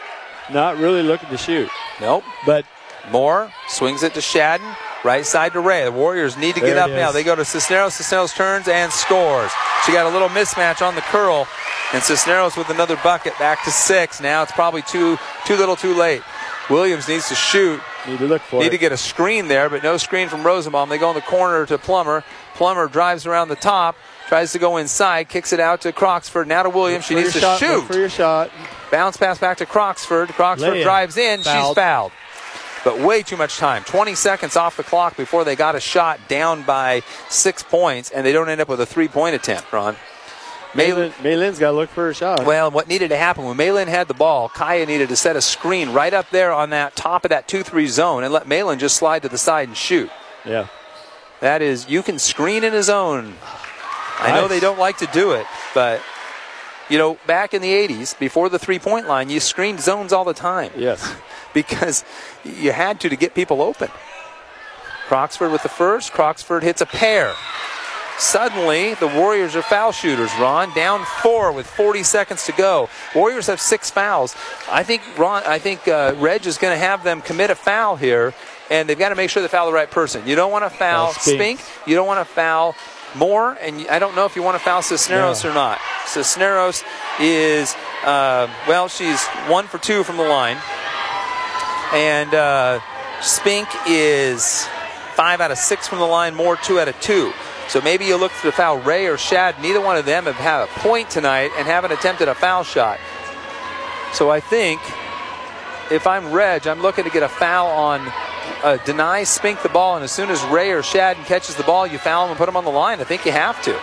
Not really looking to shoot. Nope. But Moore swings it to Shadden. Right side to Ray. The Warriors need to there get up now. They go to Cisneros. Cisneros turns and scores. She got a little mismatch on the curl. And Cisneros with another bucket, back to six. Now it's probably too too little too late. Williams needs to shoot. Need to look for Need it. to get a screen there, but no screen from Rosenbaum. They go in the corner to Plummer. Plummer drives around the top, tries to go inside, kicks it out to Croxford. Now to Williams. She needs to shot, shoot. Look for your shot. Bounce pass back to Croxford. Croxford Lay drives in. Fouled. She's fouled. but way too much time. twenty seconds off the clock before they got a shot down by six points, and they don't end up with a three-point attempt, Ron. Maylin, Maylin's got to look for a shot. Well, what needed to happen, when Maylin had the ball, Kaya needed to set a screen right up there on that top of that two three zone and let Maylin just slide to the side and shoot. Yeah. That is, you can screen in a zone. I know Nice. they don't like to do it, but, you know, back in the eighties, before the three-point line, you screened zones all the time. Yes. Because you had to to get people open. Croxford with the first. Croxford hits a pair. Suddenly, the Warriors are foul shooters, Ron. Down four with forty seconds to go. Warriors have six fouls. I think Ron. I think uh, Reg is going to have them commit a foul here, and they've got to make sure they foul the right person. You don't want to foul Foul Spink. Spink. You don't want to foul Moore, and I don't know if you want to foul Cisneros No. or not. Cisneros is, uh, well, she's one for two from the line. And uh, Spink is five out of six from the line, Moore two out of two. So maybe you look to foul Ray or Shad. Neither one of them have had a point tonight and haven't attempted a foul shot. So I think if I'm Reg, I'm looking to get a foul on, uh, deny Spink the ball, and as soon as Ray or Shad catches the ball, you foul him and put him on the line. I think you have to.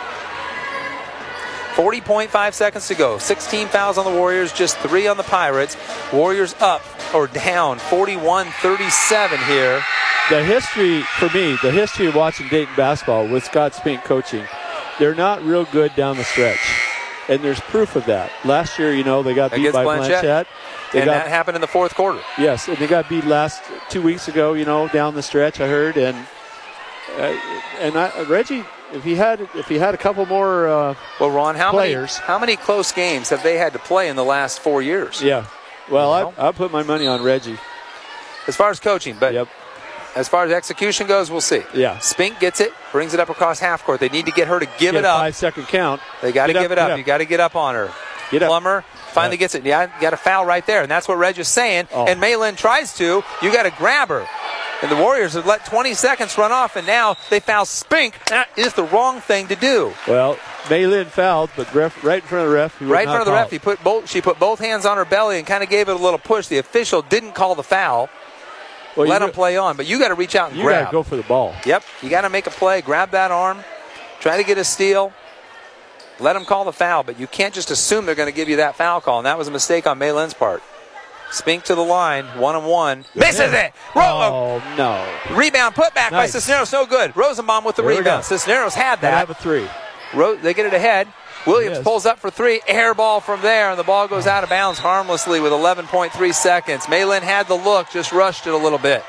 forty point five seconds to go. sixteen fouls on the Warriors, just three on the Pirates. Warriors up or down forty-one thirty-seven here. The history, for me, the history of watching Dayton basketball with Scott Spink coaching, they're not real good down the stretch. And there's proof of that. Last year, you know, they got beat Against by Blanchette. Blanchette. They And got, that happened in the fourth quarter. yes, and they got beat last two weeks ago, you know, down the stretch, I heard. And uh, and I, Reggie, if he had if he had a couple more uh, Well, Ron, how players. many how many close games have they had to play in the last four years? Yeah. Well, You know? I, I'll put my money on Reggie. As far as coaching, but Yep. as far as execution goes, we'll see. Yeah. Spink gets it, brings it up across half court. They need to get her to give Get it a up. five-second count. They got to Get give up, it up. get up. You got to get up on her. Get up. Plummer finally Yeah. gets it. Yeah, you got a foul right there, and that's what Reg is saying. Oh. And Maylin tries to. You got to grab her. And the Warriors have let twenty seconds run off, and now they foul Spink. That is the wrong thing to do. Well, Maylin fouled, but ref, right in front of the ref. He would Right in not front of the call ref, it. he put both. She put both hands on her belly and kind of gave it a little push. The official didn't call the foul. Well, let you him play on, but you got to reach out and You grab. got to go for the ball. Yep, you got to make a play, grab that arm, try to get a steal, let them call the foul, but you can't just assume they're going to give you that foul call, and that was a mistake on Maylin's part. Spink to the line, one and one, misses it. Ro- Oh, no. Rebound, put back Nice. by Cisneros, no good. Rosenbaum with the There we rebound. go. Cisneros had Gotta that. have a three. Ro- they get it ahead. Williams Yes. pulls up for three, air ball from there, and the ball goes out of bounds harmlessly with eleven point three seconds. Maylin had the look, just rushed it a little bit.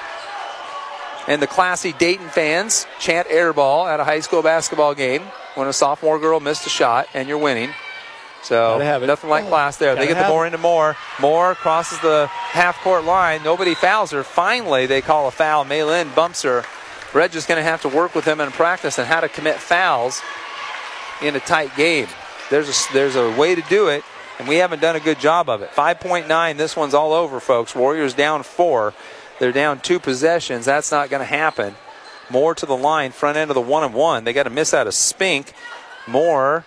And the classy Dayton fans chant air ball at a high school basketball game when a sophomore girl missed a shot and you're winning. So Gotta have it. nothing like class there. They Gotta get the have Moore it. into Moore. Moore crosses the half-court line. Nobody fouls her. Finally, they call a foul. Maylin bumps her. Reg is going to have to work with him in practice on how to commit fouls in a tight game. There's a, there's a way to do it, and we haven't done a good job of it. five point nine, this one's all over, folks. Warriors down four. They're down two possessions. That's not going to happen. Moore to the line, front end of the one and one. They got to miss out of Spink. Moore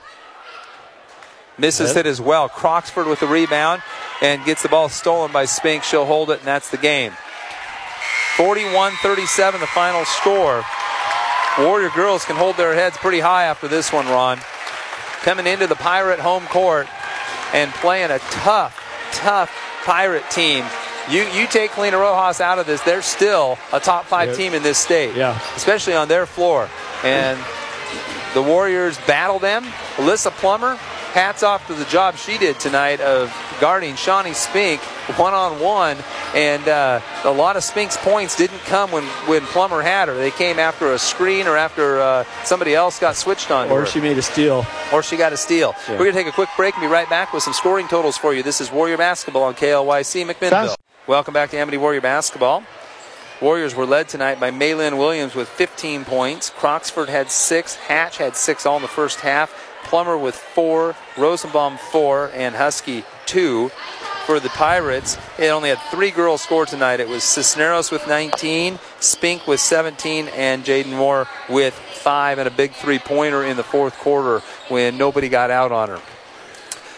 misses Yes. it as well. Croxford with the rebound and gets the ball stolen by Spink. She'll hold it, and that's the game. forty-one thirty-seven, the final score. Warrior girls can hold their heads pretty high after this one, Ron. Coming into the Pirate home court and playing a tough, tough Pirate team. You you take Helena Rojas out of this, they're still a top five Yeah. team in this state. Yeah. Especially on their floor. And the Warriors battle them. Alyssa Plummer, hats off to the job she did tonight of guarding Shawnee Spink one-on-one. And uh, a lot of Spink's points didn't come when, when Plummer had her. They came after a screen or after uh, somebody else got switched on Or her. she made a steal. Or she got a steal. Yeah. We're going to take a quick break and be right back with some scoring totals for you. This is Warrior Basketball on K L Y C McMinnville. Sounds- Welcome back to Amity Warrior Basketball. Warriors were led tonight by Maylin Williams with fifteen points. Croxford had six. Hatch had six all in the first half. Plummer with four. Rosenbaum four. And Husky two. For the Pirates, it only had three girls score tonight. It was Cisneros with nineteen, Spink with seventeen, and Jaden Moore with five, and a big three-pointer in the fourth quarter when nobody got out on her.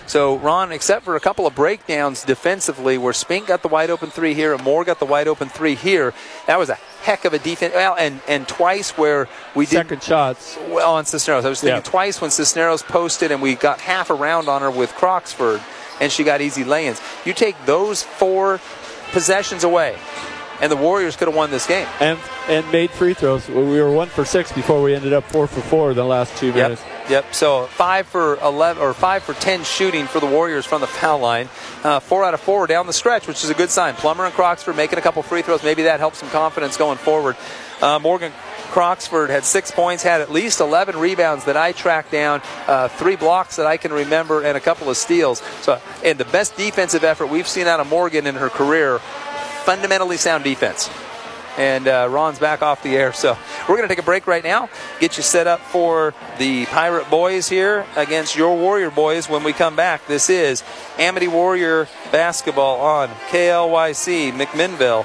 So, Ron, except for a couple of breakdowns defensively where Spink got the wide open three here and Moore got the wide open three here, that was a heck of a defense. Well, and, and twice where we did second shots. Well, on Cisneros. I was thinking yeah. twice when Cisneros posted and we got half a round on her with Croxford and she got easy lay-ins. You take those four possessions away, and the Warriors could have won this game. And and made free throws. We were one for six before we ended up four for four in the last two minutes. Yep. Yep. So five for eleven or five for ten shooting for the Warriors from the foul line. Uh, four out of four down the stretch, which is a good sign. Plummer and Croxford making a couple free throws. Maybe that helps some confidence going forward. Uh, Morgan Croxford had six points, had at least eleven rebounds that I tracked down, uh, three blocks that I can remember, and a couple of steals. So, and the best defensive effort we've seen out of Morgan in her career. Fundamentally sound defense. And uh, Ron's back off the air. So we're going to take a break right now, get you set up for the Pirate boys here against your Warrior boys when we come back. This is Amity Warrior basketball on K L Y C McMinnville.